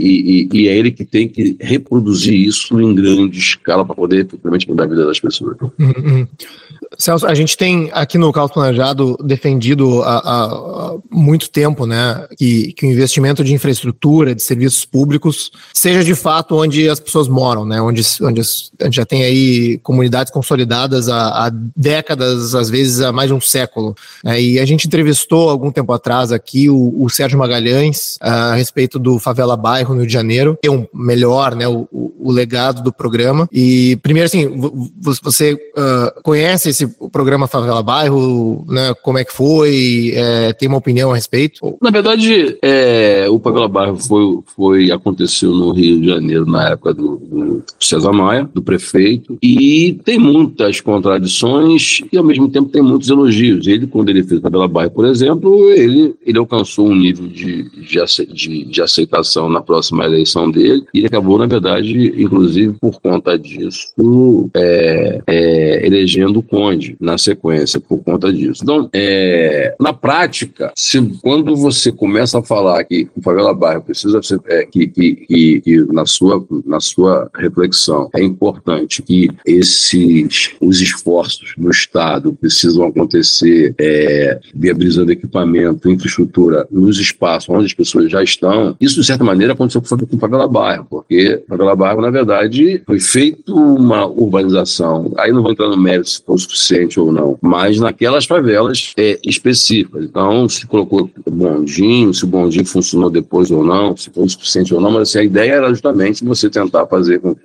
e, e, e é ele que tem que reproduzir isso em grande escala para poder efetivamente mudar a vida das pessoas. Uhum. Celso, a gente tem aqui no Caos Planejado defendido há, há muito tempo, né, que, que o investimento de infraestrutura, de serviços públicos, seja de fato onde as pessoas moram, né, onde, onde a gente já tem aí comunidades consolidadas há, há décadas, às vezes há mais de um século. Né, e a gente entrevistou algum tempo atrás aqui o, o Sérgio Magalhães a respeito do Favela Bairro no Rio de Janeiro, que é um melhor, né, o, o, o legado do programa. E primeiro, assim, você uh, conhece esse programa Favela Bairro, né, como é que foi, é, tem uma opinião a respeito? Na verdade, é, o Favela Bairro foi, foi, aconteceu no Rio de Janeiro na época do, do César Maia, do prefeito, e tem muitas contradições e ao mesmo tempo tem muitos elogios. Ele, quando ele fez o Favela Bairro, por exemplo, ele, ele alcançou um nível de, de, de, de aceitação na próxima eleição dele e ele acabou, na verdade, inclusive por conta disso, é, é, elegendo o Conde na sequência, por conta disso. Então, é, na prática, se, quando você começa a falar que o Favela Bairro precisa ser, é, que, que, que, que na, sua, na sua reflexão é importante que esses, os esforços do Estado precisam acontecer é, viabilizando equipamento, infraestrutura nos espaços onde as pessoas já estão, isso de certa maneira aconteceu com o Favela Bairro, porque o Favela Bairro, na verdade, foi feito uma urbanização, aí não vou entrar no mérito se foi o suficiente ou não, mas naquelas favelas é, específicas. Então, se colocou bondinho, se o bondinho funcionou depois ou não, se foi o suficiente ou não, mas assim, a ideia era justamente você tentar fazer com que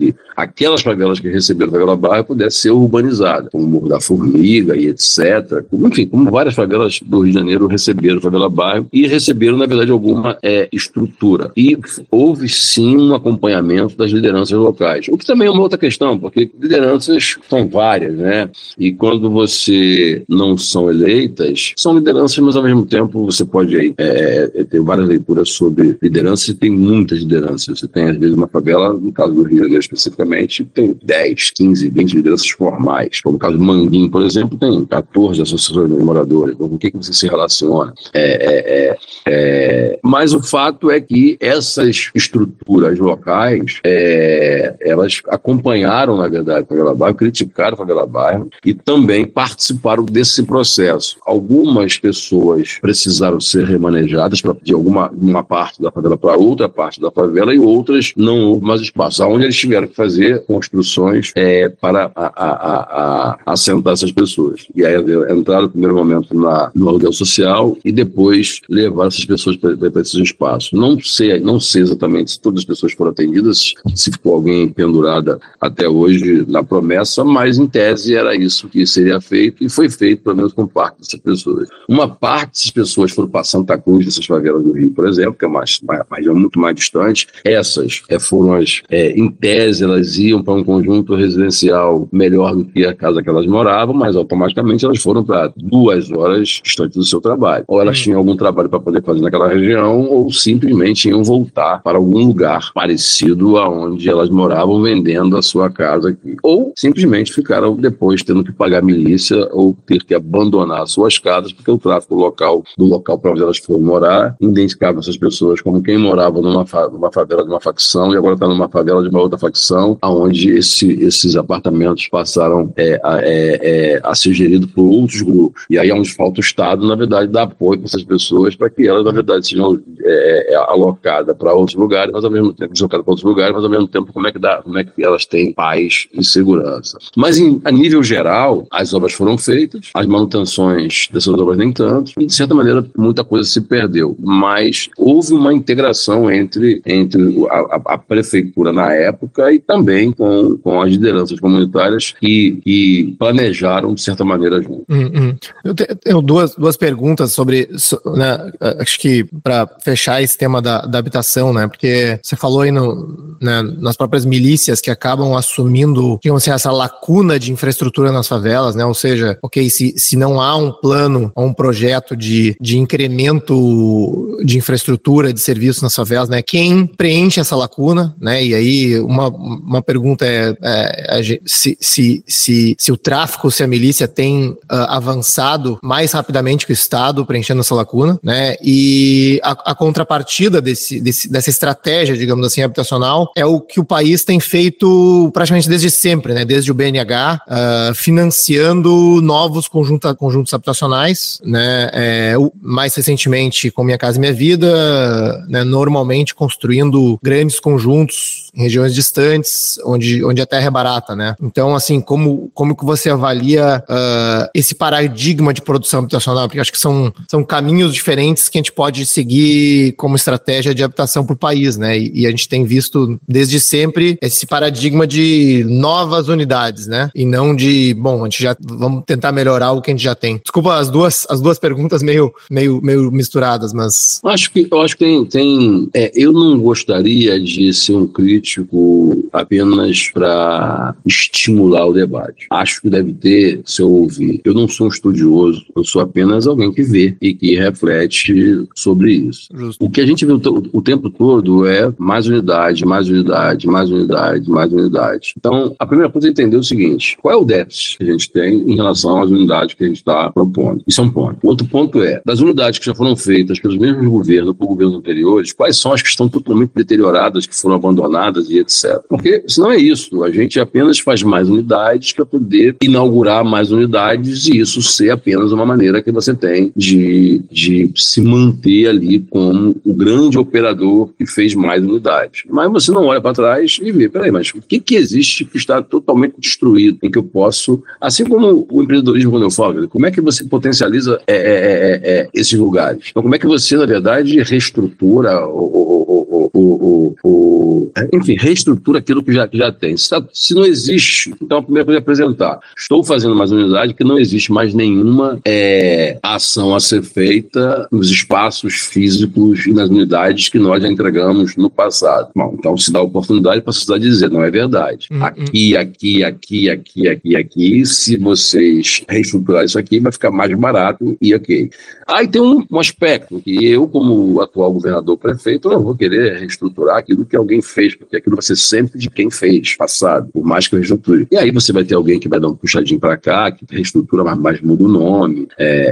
aquelas favelas que receberam a favela bairro pudessem ser urbanizadas, como o Morro da Formiga e etcétera. Enfim, como várias favelas do Rio de Janeiro receberam a favela bairro e receberam, na verdade, alguma é, estrutura. E houve, sim, um acompanhamento das lideranças locais. O que também é uma outra questão, porque lideranças são várias, né? E quando você não são eleitas, são lideranças, mas ao mesmo tempo você pode é, ter várias leituras sobre lideranças e tem muitas lideranças. Você tem, às vezes, uma favela, no caso do Rio de Janeiro especificamente, tem dez, quinze, vinte lideranças formais. Como no caso do Manguinho, por exemplo, tem quatorze associações de moradores. Com quem que você se relaciona? É, é, é, mas o fato é que essas estruturas locais, é, elas acompanharam, na verdade, a favela bairro, criticaram a favela bairro e também participaram desse processo. Algumas pessoas precisaram ser remanejadas para de alguma uma parte da favela para outra parte da favela e outras não houve mais espaço, onde eles tiveram que fazer construções é, para a, a, a, a assentar essas pessoas. E aí entraram no primeiro momento na, no aluguel social e depois levaram essas pessoas para esses espaços. Não sei, não sei exatamente se todas as pessoas foram atendidas, se ficou alguém pendurada até hoje na promessa, mas em tese era isso que seria feito e foi feito pelo menos com parte dessas pessoas. Uma parte dessas pessoas foram para Santa Cruz, dessas favelas do Rio, por exemplo, que é uma região muito mais distante. Essas é, foram as, é, em tese, elas iam para um conjunto residencial melhor do que a casa que elas moravam, mas automaticamente elas foram para duas horas distantes do seu trabalho. Ou elas tinham algum trabalho para poder fazer naquela região, ou simplesmente iam voltar para algum lugar parecido aonde elas moravam, vendendo a sua casa aqui. Ou simplesmente ficaram depois tendo que pagar milícia ou ter que abandonar suas casas, porque o tráfico local, do local para onde elas foram morar, identificava essas pessoas como quem morava numa, fa- numa favela de uma facção e agora está numa favela de uma outra facção, aonde esse, esses apartamentos passaram é, a, é, é, a ser geridos por outros grupos. E aí é onde falta o Estado, na verdade, dar apoio para essas pessoas para que elas, na verdade, sejam é, é, alocadas para outros lugares, mas ao mesmo tempo deslocadas para outros lugares, mas ao mesmo tempo como é que dá, como é que elas têm paz e segurança. Mas em, a nível geral, as obras foram feitas, as manutenções dessas obras nem tanto, e de certa maneira muita coisa se perdeu, mas houve uma integração entre, entre a, a prefeitura na época e também com, com as lideranças comunitárias que, que planejaram de certa maneira junto. Hum, hum. Eu tenho duas, duas perguntas sobre, né, acho que para fechar esse tema da, da habitação, né, porque você falou aí no, né, nas próprias milícias que acabam assumindo, digamos assim, essa lacuna de infraestrutura nas favelas, né, ou seja, ok, se, se não há um plano ou um projeto de, de incremento de infraestrutura, de serviços nas favelas, né, quem preenche essa lacuna, né, e aí uma, uma pergunta é, é se, se, se, se o tráfico, se a milícia tem uh, avançado mais rapidamente que o Estado preenchendo essa lacuna, né, e a, a contrapartida desse, desse, dessa estratégia, digamos assim, habitacional é o que o país tem feito praticamente desde sempre, né, desde o B N H, uh, financiando novos conjunta, conjuntos habitacionais, né, é, mais recentemente com Minha Casa Minha Vida, né, normalmente construindo grandes conjuntos em regiões distantes, onde, onde a terra é barata, né? Então, assim, como, como que você avalia uh, esse paradigma de produção habitacional? Porque acho que são, são caminhos diferentes que a gente pode seguir como estratégia de habitação para o país, né? E, e a gente tem visto desde sempre esse paradigma de novas unidades, né? E não de, bom, a gente já vamos tentar melhorar o que a gente já tem. Desculpa as duas, as duas perguntas meio, meio, meio misturadas, mas... Acho que, eu acho que tem... tem é, eu não gostaria de ser um crítico apenas para estimular o debate. Acho que deve ter, se eu ouvir, eu não sou um estudioso, eu sou apenas alguém que vê e que reflete sobre isso. Justo. O que a gente vê o, o tempo todo é mais unidade, mais unidade, mais unidade, mais unidade. Então, a primeira coisa é entender o seguinte, qual é o déficit que a gente tem em relação às unidades que a gente está propondo? Isso é um ponto. O outro ponto é, das unidades que já foram feitas pelos mesmos governos, por governos anteriores, quais são as que estão totalmente deterioradas, que foram abandonadas e etcétera. Porque senão é isso, a gente apenas faz mais unidades para poder inaugurar mais unidades e isso ser apenas uma maneira que você tem de, de se manter ali como o grande operador que fez mais unidades. Mas você não olha para trás e vê, peraí, mas o que, que existe que está totalmente destruído, em que eu posso, assim como o empreendedorismo, quando eu falo, como é que você potencializa é, é, é, é, esses lugares? Então, como é que você, na verdade, reestrutura ou, ou, ou, ou o, o, o, enfim, reestrutura aquilo que já, que já tem. Se, tá, se não existe, então a primeira coisa é apresentar. Estou fazendo mais uma unidade que não existe mais nenhuma é, ação a ser feita nos espaços físicos e nas unidades que nós já entregamos no passado. Bom, então se dá a oportunidade para a sociedade dizer, não é verdade. Uhum. Aqui, aqui, aqui, aqui, aqui, aqui, se vocês reestruturar isso aqui, vai ficar mais barato e ok. Aí tem um, um aspecto que eu, como atual governador prefeito, não vou querer reestruturar aquilo que alguém fez, porque aquilo vai ser sempre de quem fez, passado, por mais que eu reestruture. E aí você vai ter alguém que vai dar um puxadinho para cá, que reestrutura, mas mais muda o nome,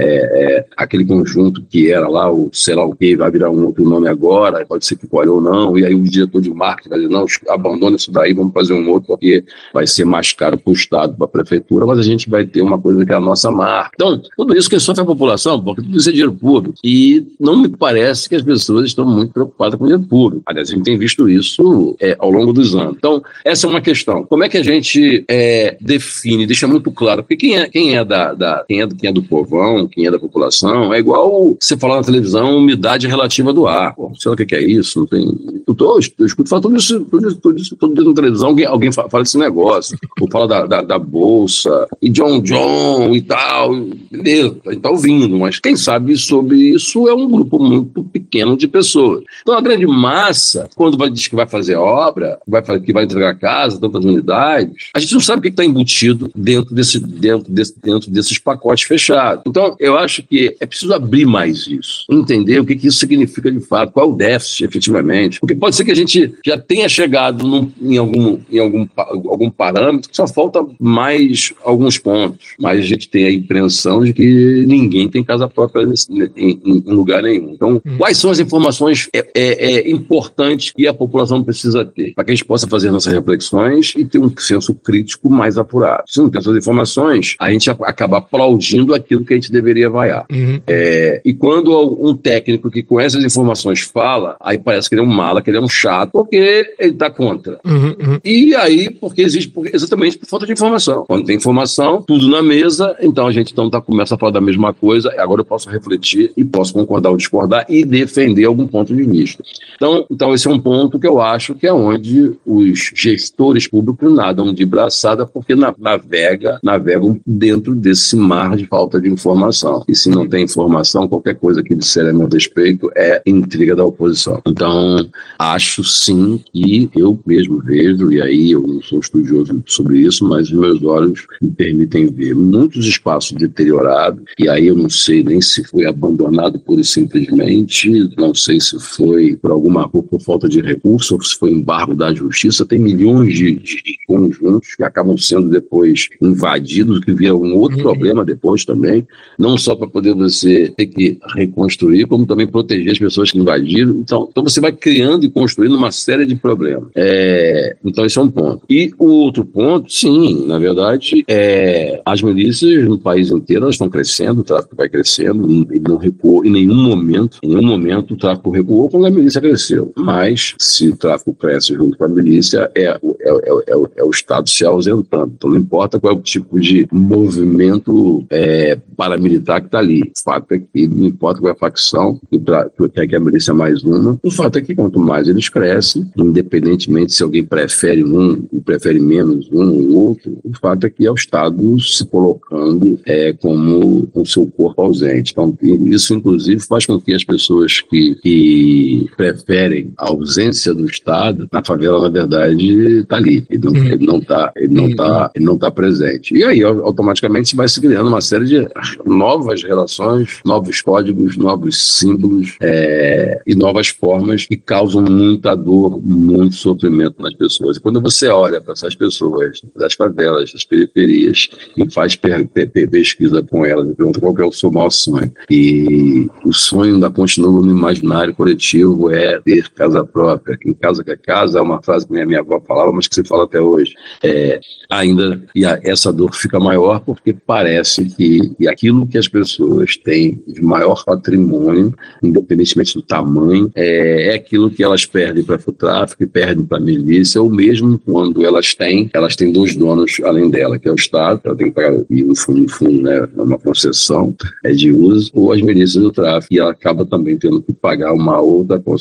é, é, aquele conjunto que era lá, o sei lá o que, vai virar um outro nome agora, pode ser que pode ou não, e aí o diretor de marketing vai dizer, não, abandona isso daí, vamos fazer um outro, porque vai ser mais caro para o Estado, para a Prefeitura, mas a gente vai ter uma coisa que é a nossa marca. Então, tudo isso que sofre a população, porque tudo isso é dinheiro público, e não me parece que as pessoas estão muito preocupadas com o dinheiro público. Aliás, a gente tem visto isso é, ao longo dos anos. Então, essa é uma questão. Como é que a gente é, define, deixa muito claro, porque quem é, quem é, da, da, quem é, quem é do povão, quem é da população, é igual você falar na televisão, umidade relativa do ar. Pô, sei lá o que é isso, não tem... Eu, tô, eu escuto falar tudo isso, tudo isso, tudo isso, todo dia na televisão, alguém, alguém fala, fala desse negócio, ou fala da, da, da bolsa, e John John e tal, beleza, a gente tá ouvindo, mas quem sabe sobre isso é um grupo muito pequeno de pessoas. Então a grande massa, quando vai, diz que vai fazer obra, vai, que vai entregar casa, tantas unidades, a gente não sabe o que está embutido dentro, desse, dentro, desse, dentro desses pacotes fechados. Então eu acho que é preciso abrir mais isso, entender o que, que isso significa de fato, qual é o déficit efetivamente, porque pode ser que a gente já tenha chegado num, em, algum, em algum, algum parâmetro, que só falta mais alguns pontos, mas a gente tem a impressão de que ninguém tem casa própria nesse, em, em, em lugar nenhum. Então, hum. quais são as informações é, é, é, importantes que a população precisa ter, para que a gente possa fazer nossas reflexões e ter um senso crítico mais apurado. Se não tem essas informações, a gente acaba aplaudindo aquilo que a gente deveria vaiar. Uhum. É, e quando um técnico que conhece as informações fala, aí parece que ele é um mala, que ele é um chato, porque ele está contra. Uhum, uhum. E aí, porque existe porque, exatamente por falta de informação. Quando tem informação, tudo na mesa, então a gente então tá, começa a falar da mesma coisa, agora eu posso refletir e posso concordar ou discordar e defender algum ponto de vista. Então, então esse é um ponto que eu acho que é onde os gestores públicos nadam de braçada, porque navega, navegam dentro desse mar de falta de informação. E se não tem informação, qualquer coisa que disser a meu respeito é intriga da oposição. Então, acho sim que eu mesmo vejo, e aí eu não sou estudioso sobre isso, mas os meus olhos me permitem ver muitos espaços deteriorados, e aí eu não sei nem se foi abandonado pura e simplesmente, não sei se foi por alguma por, por falta de recurso, ou se foi embargo da justiça. Tem milhões de, de conjuntos que acabam sendo depois invadidos, que vira um outro uhum. problema depois também, não só para poder você ter que reconstruir, como também proteger as pessoas que invadiram. Então, então você vai criando e construindo uma série de problemas. É, então esse é um ponto. E o outro ponto, sim, na verdade, é, as milícias no país inteiro elas estão crescendo, o tráfico vai crescendo, e não recuou em nenhum momento, em nenhum momento o tráfico recuou quando a milícia cresceu. Mas se o tráfico cresce junto com a milícia, é, é, é, é, é o Estado se ausentando. Então não importa qual é o tipo de movimento é, paramilitar que está ali. O fato é que não importa qual é a facção que quer que a milícia mais uma, o fato é que quanto mais eles crescem, independentemente se alguém prefere um e prefere menos um ou outro, o fato é que é o Estado se colocando é, como o seu corpo ausente. Então, isso, inclusive, faz com que as pessoas que, que preferem a ausência do Estado, na favela, na verdade, está ali. Ele não, ele não está ele não tá, ele não tá presente. E aí, automaticamente, vai se criando uma série de novas relações, novos códigos, novos símbolos é, e novas formas que causam muita dor, muito sofrimento nas pessoas. E quando você olha para essas pessoas das favelas, das periferias, e faz per- per- pesquisa com elas, e pergunta qual que é o seu maior sonho. E o sonho da continua no imaginário coletivo é ter casa própria. Em casa que é casa, é uma frase que minha, minha avó falava, mas que se fala até hoje. É, ainda, e a, essa dor fica maior porque parece que e aquilo que as pessoas têm de maior patrimônio, independentemente do tamanho, é, é aquilo que elas perdem para o tráfico e perdem para a milícia, ou mesmo quando elas têm, elas têm dois donos além dela, que é o Estado, ela tem que pagar no fundo, no fundo, né, uma concessão é de uso, ou as milícias do tráfico, e ela acaba também tendo que pagar uma outra concessão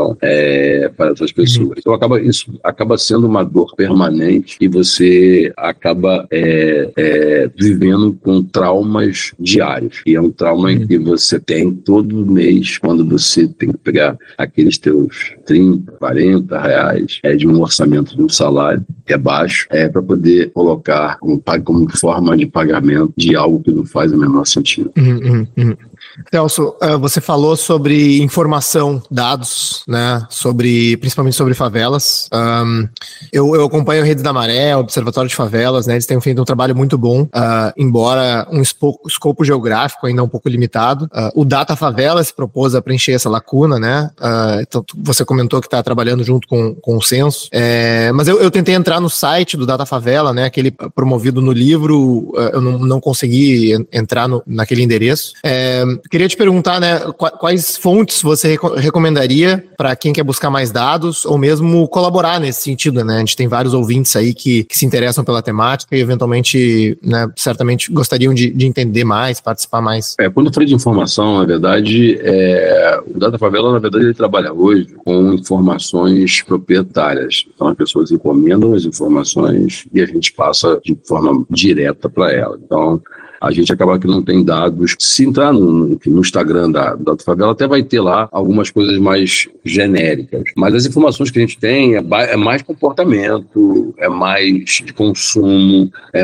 informação é, para essas pessoas. Uhum. Então acaba, isso acaba sendo uma dor permanente e você acaba é, é, vivendo com traumas diários. E é um trauma uhum. que você tem todo mês quando você tem que pegar aqueles teus trinta, quarenta reais é, de um orçamento de um salário que é baixo, é, para poder colocar como, como forma de pagamento de algo que não faz o menor sentido. Uhum, uhum. Celso, você falou sobre informação, dados, né, sobre, principalmente sobre favelas. Um, eu, eu acompanho a Rede da Maré, o Observatório de Favelas, né, eles têm feito um trabalho muito bom, uh, embora um espo, escopo geográfico ainda um pouco limitado. Uh, o Data Favela se propôs a preencher essa lacuna, né, uh, então você comentou que está trabalhando junto com, com o Censo, é, mas eu, eu tentei entrar no site do Data Favela, né, aquele promovido no livro, uh, eu não, não consegui entrar no, naquele endereço. É, queria te perguntar, né, quais fontes você recomendaria para quem quer buscar mais dados ou mesmo colaborar nesse sentido, né? A gente tem vários ouvintes aí que, que se interessam pela temática e eventualmente, né, certamente gostariam de, de entender mais, participar mais. É, quando eu falei de informação, na verdade, é, o Data Favela, na verdade, ele trabalha hoje com informações proprietárias. Então, as pessoas encomendam as informações e a gente passa de forma direta para ela. Então, a gente acaba que não tem dados. Se entrar no, no Instagram da, da Favela, até vai ter lá algumas coisas mais genéricas. Mas as informações que a gente tem é, é mais comportamento, é mais de consumo, é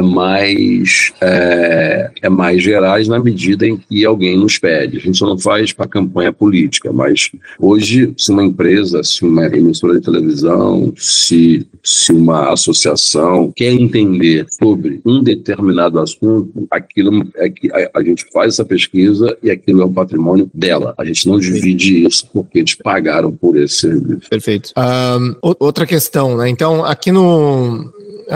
mais, é, é mais gerais na medida em que alguém nos pede. A gente só não faz para campanha política, mas hoje, se uma empresa, se uma emissora de televisão, se, se uma associação quer entender sobre um determinado assunto, aquilo é que a, a gente faz essa pesquisa e aquilo é o patrimônio dela. A gente não divide isso porque eles pagaram por esse serviço. Perfeito. Um, outra questão, né? Então, aqui no...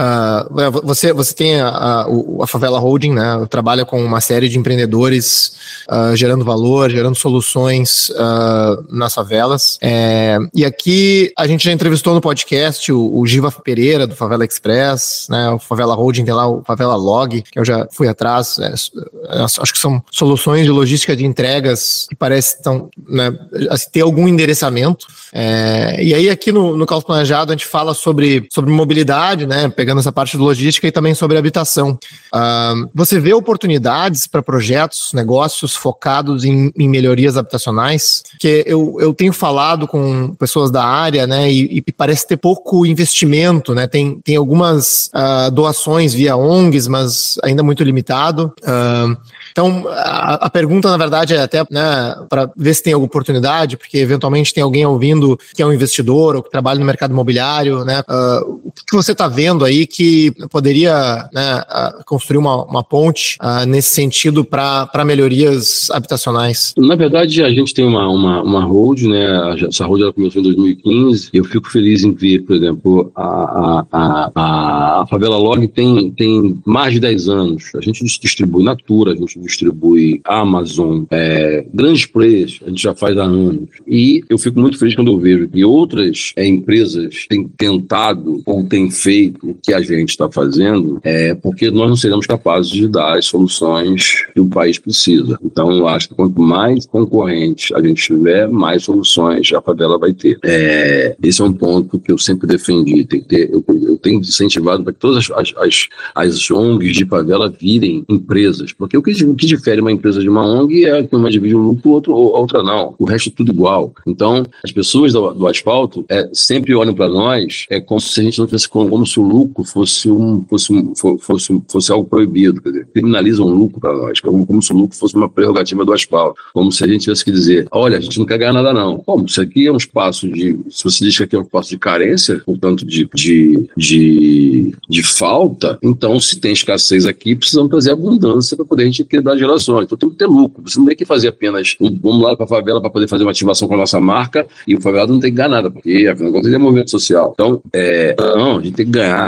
Uh, você, você tem a, a, a Favela Holding, né? Trabalha com uma série de empreendedores uh, gerando valor, gerando soluções uh, nas favelas. É, e aqui a gente já entrevistou no podcast o, o Giva Pereira, do Favela Express, né? O Favela Holding tem lá o Favela Log, que eu já fui atrás. É, acho que são soluções de logística de entregas que parecem tão, né, assim, ter algum endereçamento. É, e aí aqui no, no Caos Planejado a gente fala sobre, sobre mobilidade, né? Pegando essa parte de logística e também sobre habitação. Uh, você vê oportunidades para projetos, negócios focados em, em melhorias habitacionais? Porque eu, eu tenho falado com pessoas da área, né, e, e parece ter pouco investimento, né? Tem, tem algumas uh, doações via O N Gs, mas ainda muito limitado. Uh, então, a, a pergunta, na verdade, é até, né, para ver se tem alguma oportunidade, porque eventualmente tem alguém ouvindo que é um investidor ou que trabalha no mercado imobiliário, né? Uh, o que você está vendo aí que poderia, né, construir uma, uma ponte uh, nesse sentido para melhorias habitacionais? Na verdade, a gente tem uma, uma, uma hold, né? Essa hold ela começou em dois mil e quinze e eu fico feliz em ver, por exemplo, a, a, a, a Favela Log tem, tem mais de dez anos. A gente distribui Natura, a gente distribui Amazon, é, grandes players, a gente já faz há anos. E eu fico muito feliz quando eu vejo que outras é, empresas têm tentado ou têm feito o que a gente está fazendo, é porque nós não seremos capazes de dar as soluções que o país precisa. Então, eu acho que quanto mais concorrentes a gente tiver, mais soluções a favela vai ter. É, esse é um ponto que eu sempre defendi. Tem que ter, eu, eu tenho incentivado para que todas as, as, as O N Gs de favela virem empresas. Porque o que, o que difere uma empresa de uma O N G é que uma divide um lucro, outro, a outra não. O resto é tudo igual. Então, as pessoas do, do asfalto é, sempre olham para nós é como se a gente não tivesse, como, como se o lucro fosse, um, fosse, um, fosse, fosse algo proibido. Quer dizer, criminalizam o lucro para nós, como, como se o lucro fosse uma prerrogativa do asfalto. Como se a gente tivesse que dizer, olha, a gente não quer ganhar nada não. Como? Isso aqui é um espaço de, se você diz que aqui é um espaço de carência, portanto de, de, de, de falta, então se tem escassez aqui, precisamos trazer abundância para poder a gente equilibrar gerações. Então tem que ter lucro. Você não tem que fazer apenas, vamos lá para a favela para poder fazer uma ativação com a nossa marca e o favelado não tem que ganhar nada, porque afinal de contas ele é movimento social. Então, é, não, a gente tem que ganhar.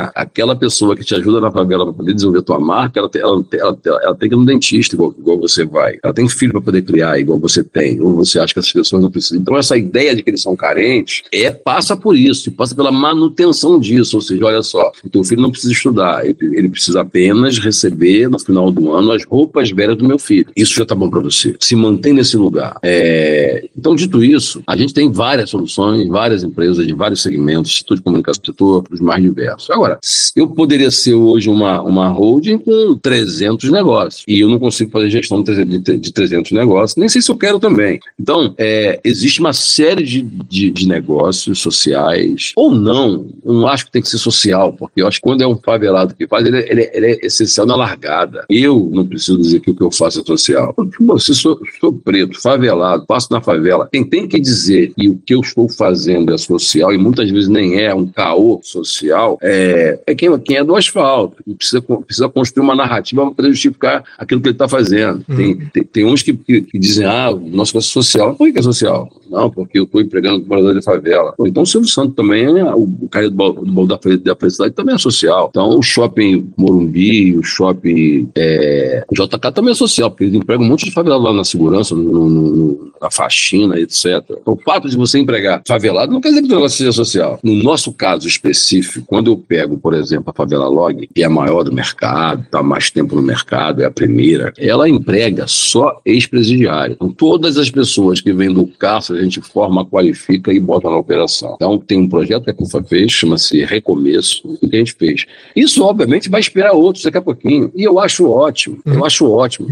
né? Aquela pessoa que te ajuda na favela para poder desenvolver a tua marca, ela tem, ela, ela, ela, ela tem que ir no dentista igual, igual você vai. Ela tem filho para poder criar igual você tem. Ou você acha que essas pessoas não precisam. Então essa ideia de que eles são carentes é, passa por isso, passa pela manutenção disso. Ou seja, olha só, o teu filho não precisa estudar, ele, ele precisa apenas receber no final do ano as roupas velhas do meu filho. Isso já está bom para você. Se mantém nesse lugar. É... Então, dito isso, a gente tem várias soluções, várias empresas de vários segmentos, setor de comunicação, setor os mais diversos. Agora, eu poderia ser hoje uma, uma holding com trezentos negócios e eu não consigo fazer gestão de trezentos negócios, nem sei se eu quero também. Então, é, existe uma série de, de, de negócios sociais, ou não, eu não acho que tem que ser social, porque eu acho que quando é um favelado que faz, ele, ele, ele é essencial na largada. Eu não preciso dizer que o que eu faço é social. Porque, se sou, sou preto, favelado, passo na favela, quem tem que dizer que o que eu estou fazendo é social, e muitas vezes nem é um caô social, é, é quem, quem é do asfalto. Precisa, precisa construir uma narrativa para poder justificar aquilo que ele está fazendo. Uhum. Tem, tem, tem uns que, que, que dizem, ah, o nosso negócio é social. Por que é social? Não, porque eu estou empregando moradores de favela. Então o Silvio Santos também, é, o, o cara do baú da, da felicidade também é social. Então o shopping Morumbi, o shopping é, J K também é social, porque eles empregam um monte de favelado lá na segurança, no, no, na faxina, etcétera. Então o fato de você empregar favelado não quer dizer que o negócio seja social. No nosso caso específico, quando eu pego, por exemplo, a Favela Log, que é a maior do mercado, está há mais tempo no mercado, é a primeira, ela emprega só ex-presidiário. Então todas as pessoas que vêm do cárcere, a gente forma, qualifica e bota na operação. Então tem um projeto que a CUFA fez, chama-se Recomeço, o que a gente fez. Isso, obviamente, vai esperar outros daqui a pouquinho. E eu acho ótimo, eu acho ótimo.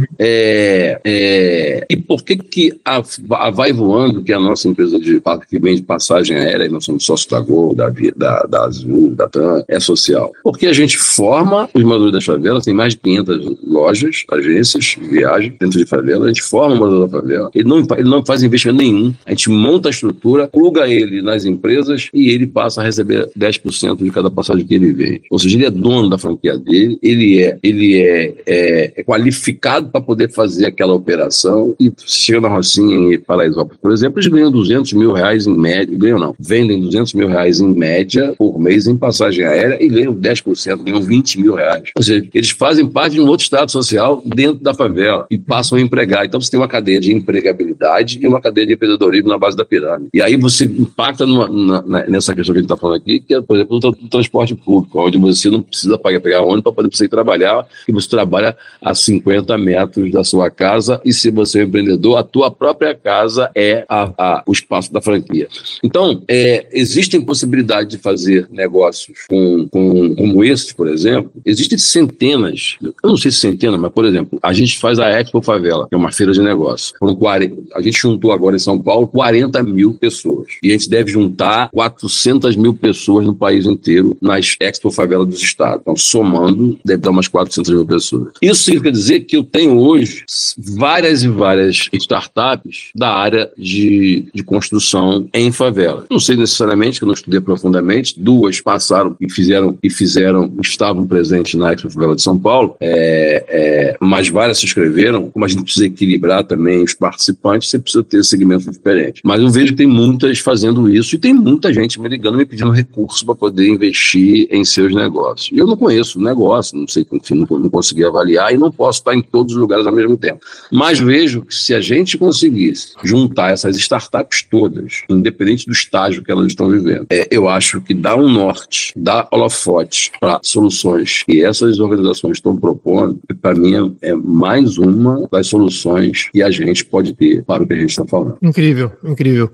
É, é, e por que que a, a Vai Voando, que é a nossa empresa de, que vende passagem aérea, e nós somos sócios da Gol, da, da, da Azul, da TAM, é social? Porque a gente forma os moradores das favelas, tem mais de quinhentas lojas, agências, viagens dentro de favela, a gente forma o morador da favela, ele não, ele não faz investimento nenhum, a gente monta a estrutura, pluga ele nas empresas e ele passa a receber dez por cento de cada passagem que ele vende. Ou seja, ele é dono da franquia dele, ele é, ele é, é, é qualificado para poder fazer aquela operação e chega na Rocinha e Paraisópolis, por exemplo, eles ganham duzentos mil reais em média, ganham não, vendem duzentos mil reais em média por mês em passagem aérea e ganham dez por cento, ganham vinte mil reais. Ou seja, eles fazem parte de um outro estado social dentro da favela e passam a empregar. Então você tem uma cadeia de empregabilidade e uma cadeia de empreendedorismo na base da pirâmide. E aí você impacta numa, na, nessa questão que a gente está falando aqui, que é, por exemplo, o transporte público, onde você não precisa pagar, pegar ônibus para poder você ir trabalhar, e você trabalha a cinquenta metros da sua casa, e se você é um empreendedor, a tua própria casa é a, a, o espaço da franquia. Então, é, existem possibilidades de fazer negócios com, com, como esses, por exemplo. Existem centenas, eu não sei se centenas, mas, por exemplo, a gente faz a Expo Favela, que é uma feira de negócios. quarenta, a gente juntou agora em São Paulo quarenta mil pessoas. E a gente deve juntar quatrocentas mil pessoas no país inteiro nas Expo Favela dos estados. Então, somando, deve dar umas quatrocentas mil pessoas. Isso significa dizer que eu tenho hoje várias e várias startups da área de, de construção em favela. Não sei necessariamente, que eu não estudei profundamente, duas passaram e fizeram, e fizeram estavam presentes na Expo Favela de São Paulo, é, é, mas várias se inscreveram. Como a gente precisa equilibrar também os participantes, você precisa ter segmentos diferentes. Mas eu vejo que tem muitas fazendo isso e tem muita gente me ligando, me pedindo recursos para poder investir em seus negócios. E eu não conheço o negócio, não sei, enfim, não, não consegui avaliar e não posso estar em todos os lugares ao mesmo tempo. Mas vejo que se a gente conseguisse juntar essas startups todas, independente do estágio que elas estão vivendo, é, eu acho que dá um norte, dá holofote para soluções que essas organizações estão propondo, e para mim é, é mais uma das soluções que a gente pode ter para o que a gente está falando. Incrível, incrível.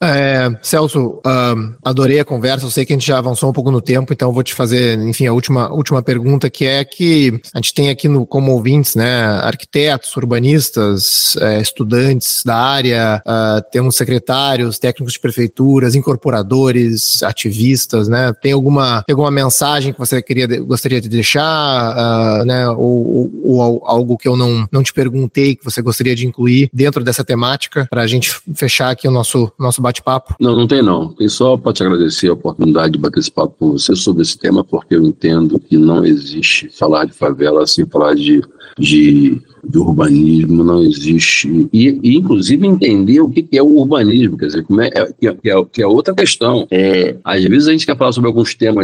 É, Celso, um, adorei a conversa, eu sei que a gente já avançou um pouco no tempo, então eu vou te fazer, enfim, a última, última pergunta, que é que a gente tem aqui no, como ouvintes, né, arquitetos, urbanistas, é, estudantes da área, uh, temos secretários, técnicos de prefeituras, incorporadores, ativistas, né, tem alguma, tem alguma mensagem que você queria, gostaria de deixar, uh, né, ou, ou, ou algo que eu não, não te perguntei que você gostaria de incluir dentro dessa temática, para a gente fechar aqui o nosso, nosso bate-papo? Não, não tem não. Tem só para te agradecer a oportunidade de bater esse papo com você sobre esse tema, porque eu entendo que não existe falar de favela sem falar de, de, de urbanismo, não existe. E, e, inclusive, entender o que é o urbanismo, quer dizer, como é, é, que, é, que é outra questão. É, às vezes a gente quer falar sobre alguns temas, alguns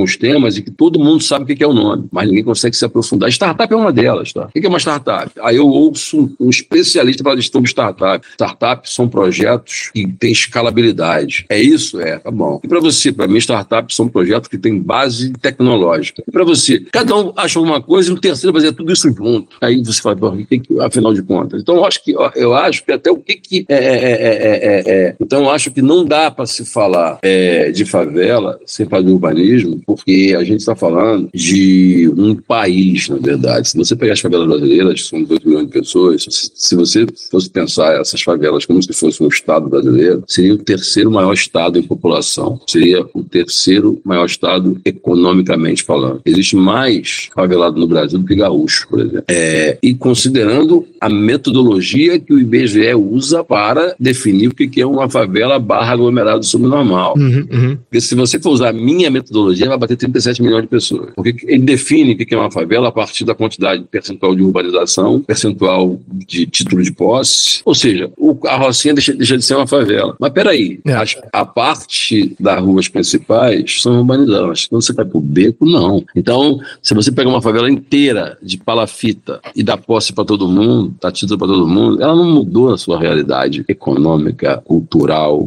alguns temas e que todo mundo sabe o que é o nome, mas ninguém consegue se aprofundar. Startup é uma delas, tá? O que é uma startup? Aí eu ouço um especialista falar de gestão de startup. Startups são projetos que têm escalabilidade. É isso? É, tá bom. E para você? Para mim, startups são projetos que têm base tecnológica. E para você? Cada um acha uma coisa e o terceiro vai fazer tudo isso junto. Aí você fala, o que, afinal de contas? Então eu acho que, eu acho que até o que que é, é, é, é, é. Então eu acho que não dá para se falar é, de favela sem falar de urbanismo, porque a gente está falando de um país, na verdade. Se você pegar as favelas brasileiras, que são dois milhões de pessoas, se você fosse pensar essas favelas como se fosse um estado brasileiro, seria o terceiro maior estado em população, seria o terceiro maior estado economicamente falando. Existe mais favelado no Brasil do que gaúcho, por exemplo. É, e considerando a metodologia que o I B G E usa para definir o que é uma favela barra aglomerado subnormal. Uhum, uhum. Porque se você for usar a minha metodologia, vai bater trinta e sete milhões de pessoas. Porque ele define o que é uma favela a partir da quantidade percentual de urbanização, percentual de título de posse. Ou seja, o, a Rocinha deixa, deixa de ser uma favela. Mas peraí, é. a, a parte das ruas principais são urbanizadas. Quando você vai pro beco, não. Então, se você pegar uma favela inteira de palafita e dá posse para todo mundo, dá título para todo mundo, ela não mudou a sua realidade econômica, cultural,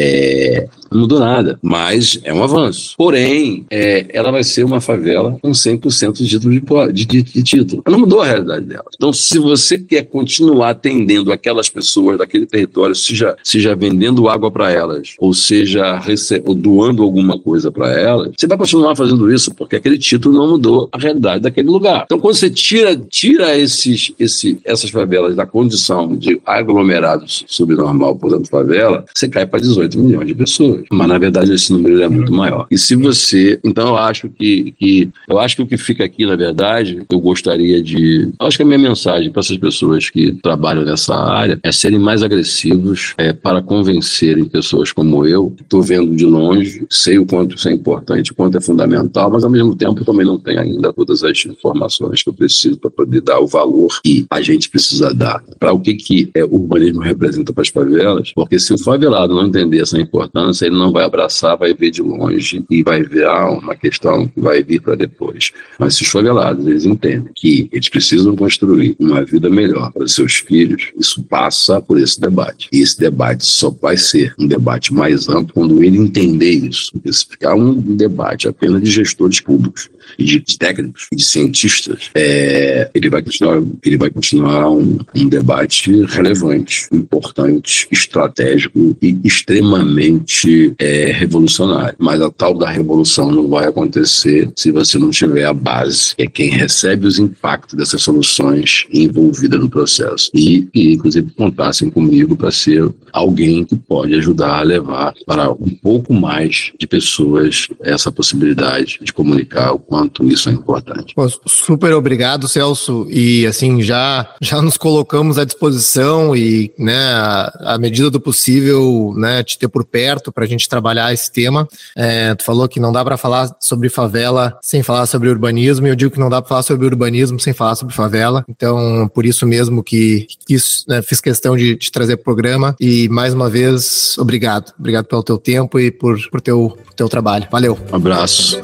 é, não mudou nada, mas é um avanço. Porém, é, ela vai ser uma favela com cem por cento de título de, de, de, de título. Ela não mudou a realidade dela. Então, se você quer continuar atendendo aquelas pessoas daquele território, seja, seja vendendo água para elas, ou seja rece- ou doando alguma coisa para elas, você vai continuar fazendo isso, porque aquele título não mudou a realidade daquele lugar. Então, quando você tira, tira esses, esse, essas favelas da condição de aglomerados subnormal, por exemplo, favela, você cai para dezoito milhões de pessoas. Mas, na verdade, esse número é muito maior. E se você... Então, eu acho que, que... Eu acho que o que fica aqui, na verdade, eu gostaria de... Eu acho que a minha mensagem para essas pessoas que trabalham nessa área é serem mais agressivos é, para convencerem pessoas como eu. Estou vendo de longe, sei o quanto isso é importante, o quanto é fundamental, mas, ao mesmo tempo, eu também não tenho ainda todas as informações que eu preciso para poder dar o valor que a gente precisa dar para o que, que é, o urbanismo representa para as favelas, porque se o favelado não entender essa importância, ele não vai abraçar, vai ver de longe e vai ver ah, uma questão que vai vir para depois. Mas se os favelados, eles entendem que eles precisam construir uma vida melhor para os seus filhos, isso passa por esse debate. E esse debate só vai ser um debate mais amplo quando ele entender isso. Porque se ficar um debate apenas de gestores públicos, e de técnicos, e de cientistas, é, ele vai continuar, ele vai continuar um, um debate relevante, importante, estratégico e extremamente é, revolucionário. Mas a tal da revolução não vai acontecer se você não tiver a base, que é quem recebe os impactos dessas soluções envolvida no processo. E, e inclusive, contassem comigo para ser alguém que pode ajudar a levar para um pouco mais de pessoas essa possibilidade de comunicar o quanto isso é importante. Pô, super obrigado, Celso, e assim, já, já nos colocamos à disposição e, né, à medida do possível, né, te ter por perto para a gente trabalhar esse tema. É, tu falou que não dá para falar sobre favela sem falar sobre urbanismo, e eu digo que não dá para falar sobre urbanismo sem falar sobre favela, então por isso mesmo que, que isso, né, fiz questão de te trazer pro programa, e mais uma vez, obrigado. Obrigado pelo teu tempo e por, por teu, teu trabalho. Valeu. Um abraço.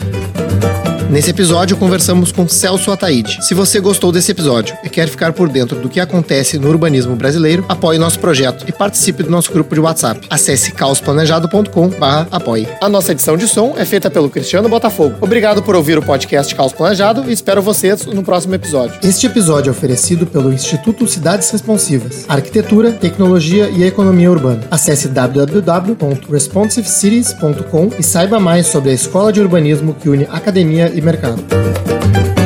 Nesse episódio, conversamos com Celso Ataide. Se você gostou desse episódio e quer ficar por dentro do que acontece no urbanismo brasileiro, apoie nosso projeto e participe do nosso grupo de WhatsApp. Acesse caos planejado ponto com barra apoie. A nossa edição de som é feita pelo Cristiano Botafogo. Obrigado por ouvir o podcast Caos Planejado e espero vocês no próximo episódio. Este episódio é oferecido pelo Instituto Cidades Responsivas, Arquitetura, Tecnologia e Economia Urbana. Acesse w w w ponto responsive cities ponto com e saiba mais sobre a escola de urbanismo que une academia e mercado.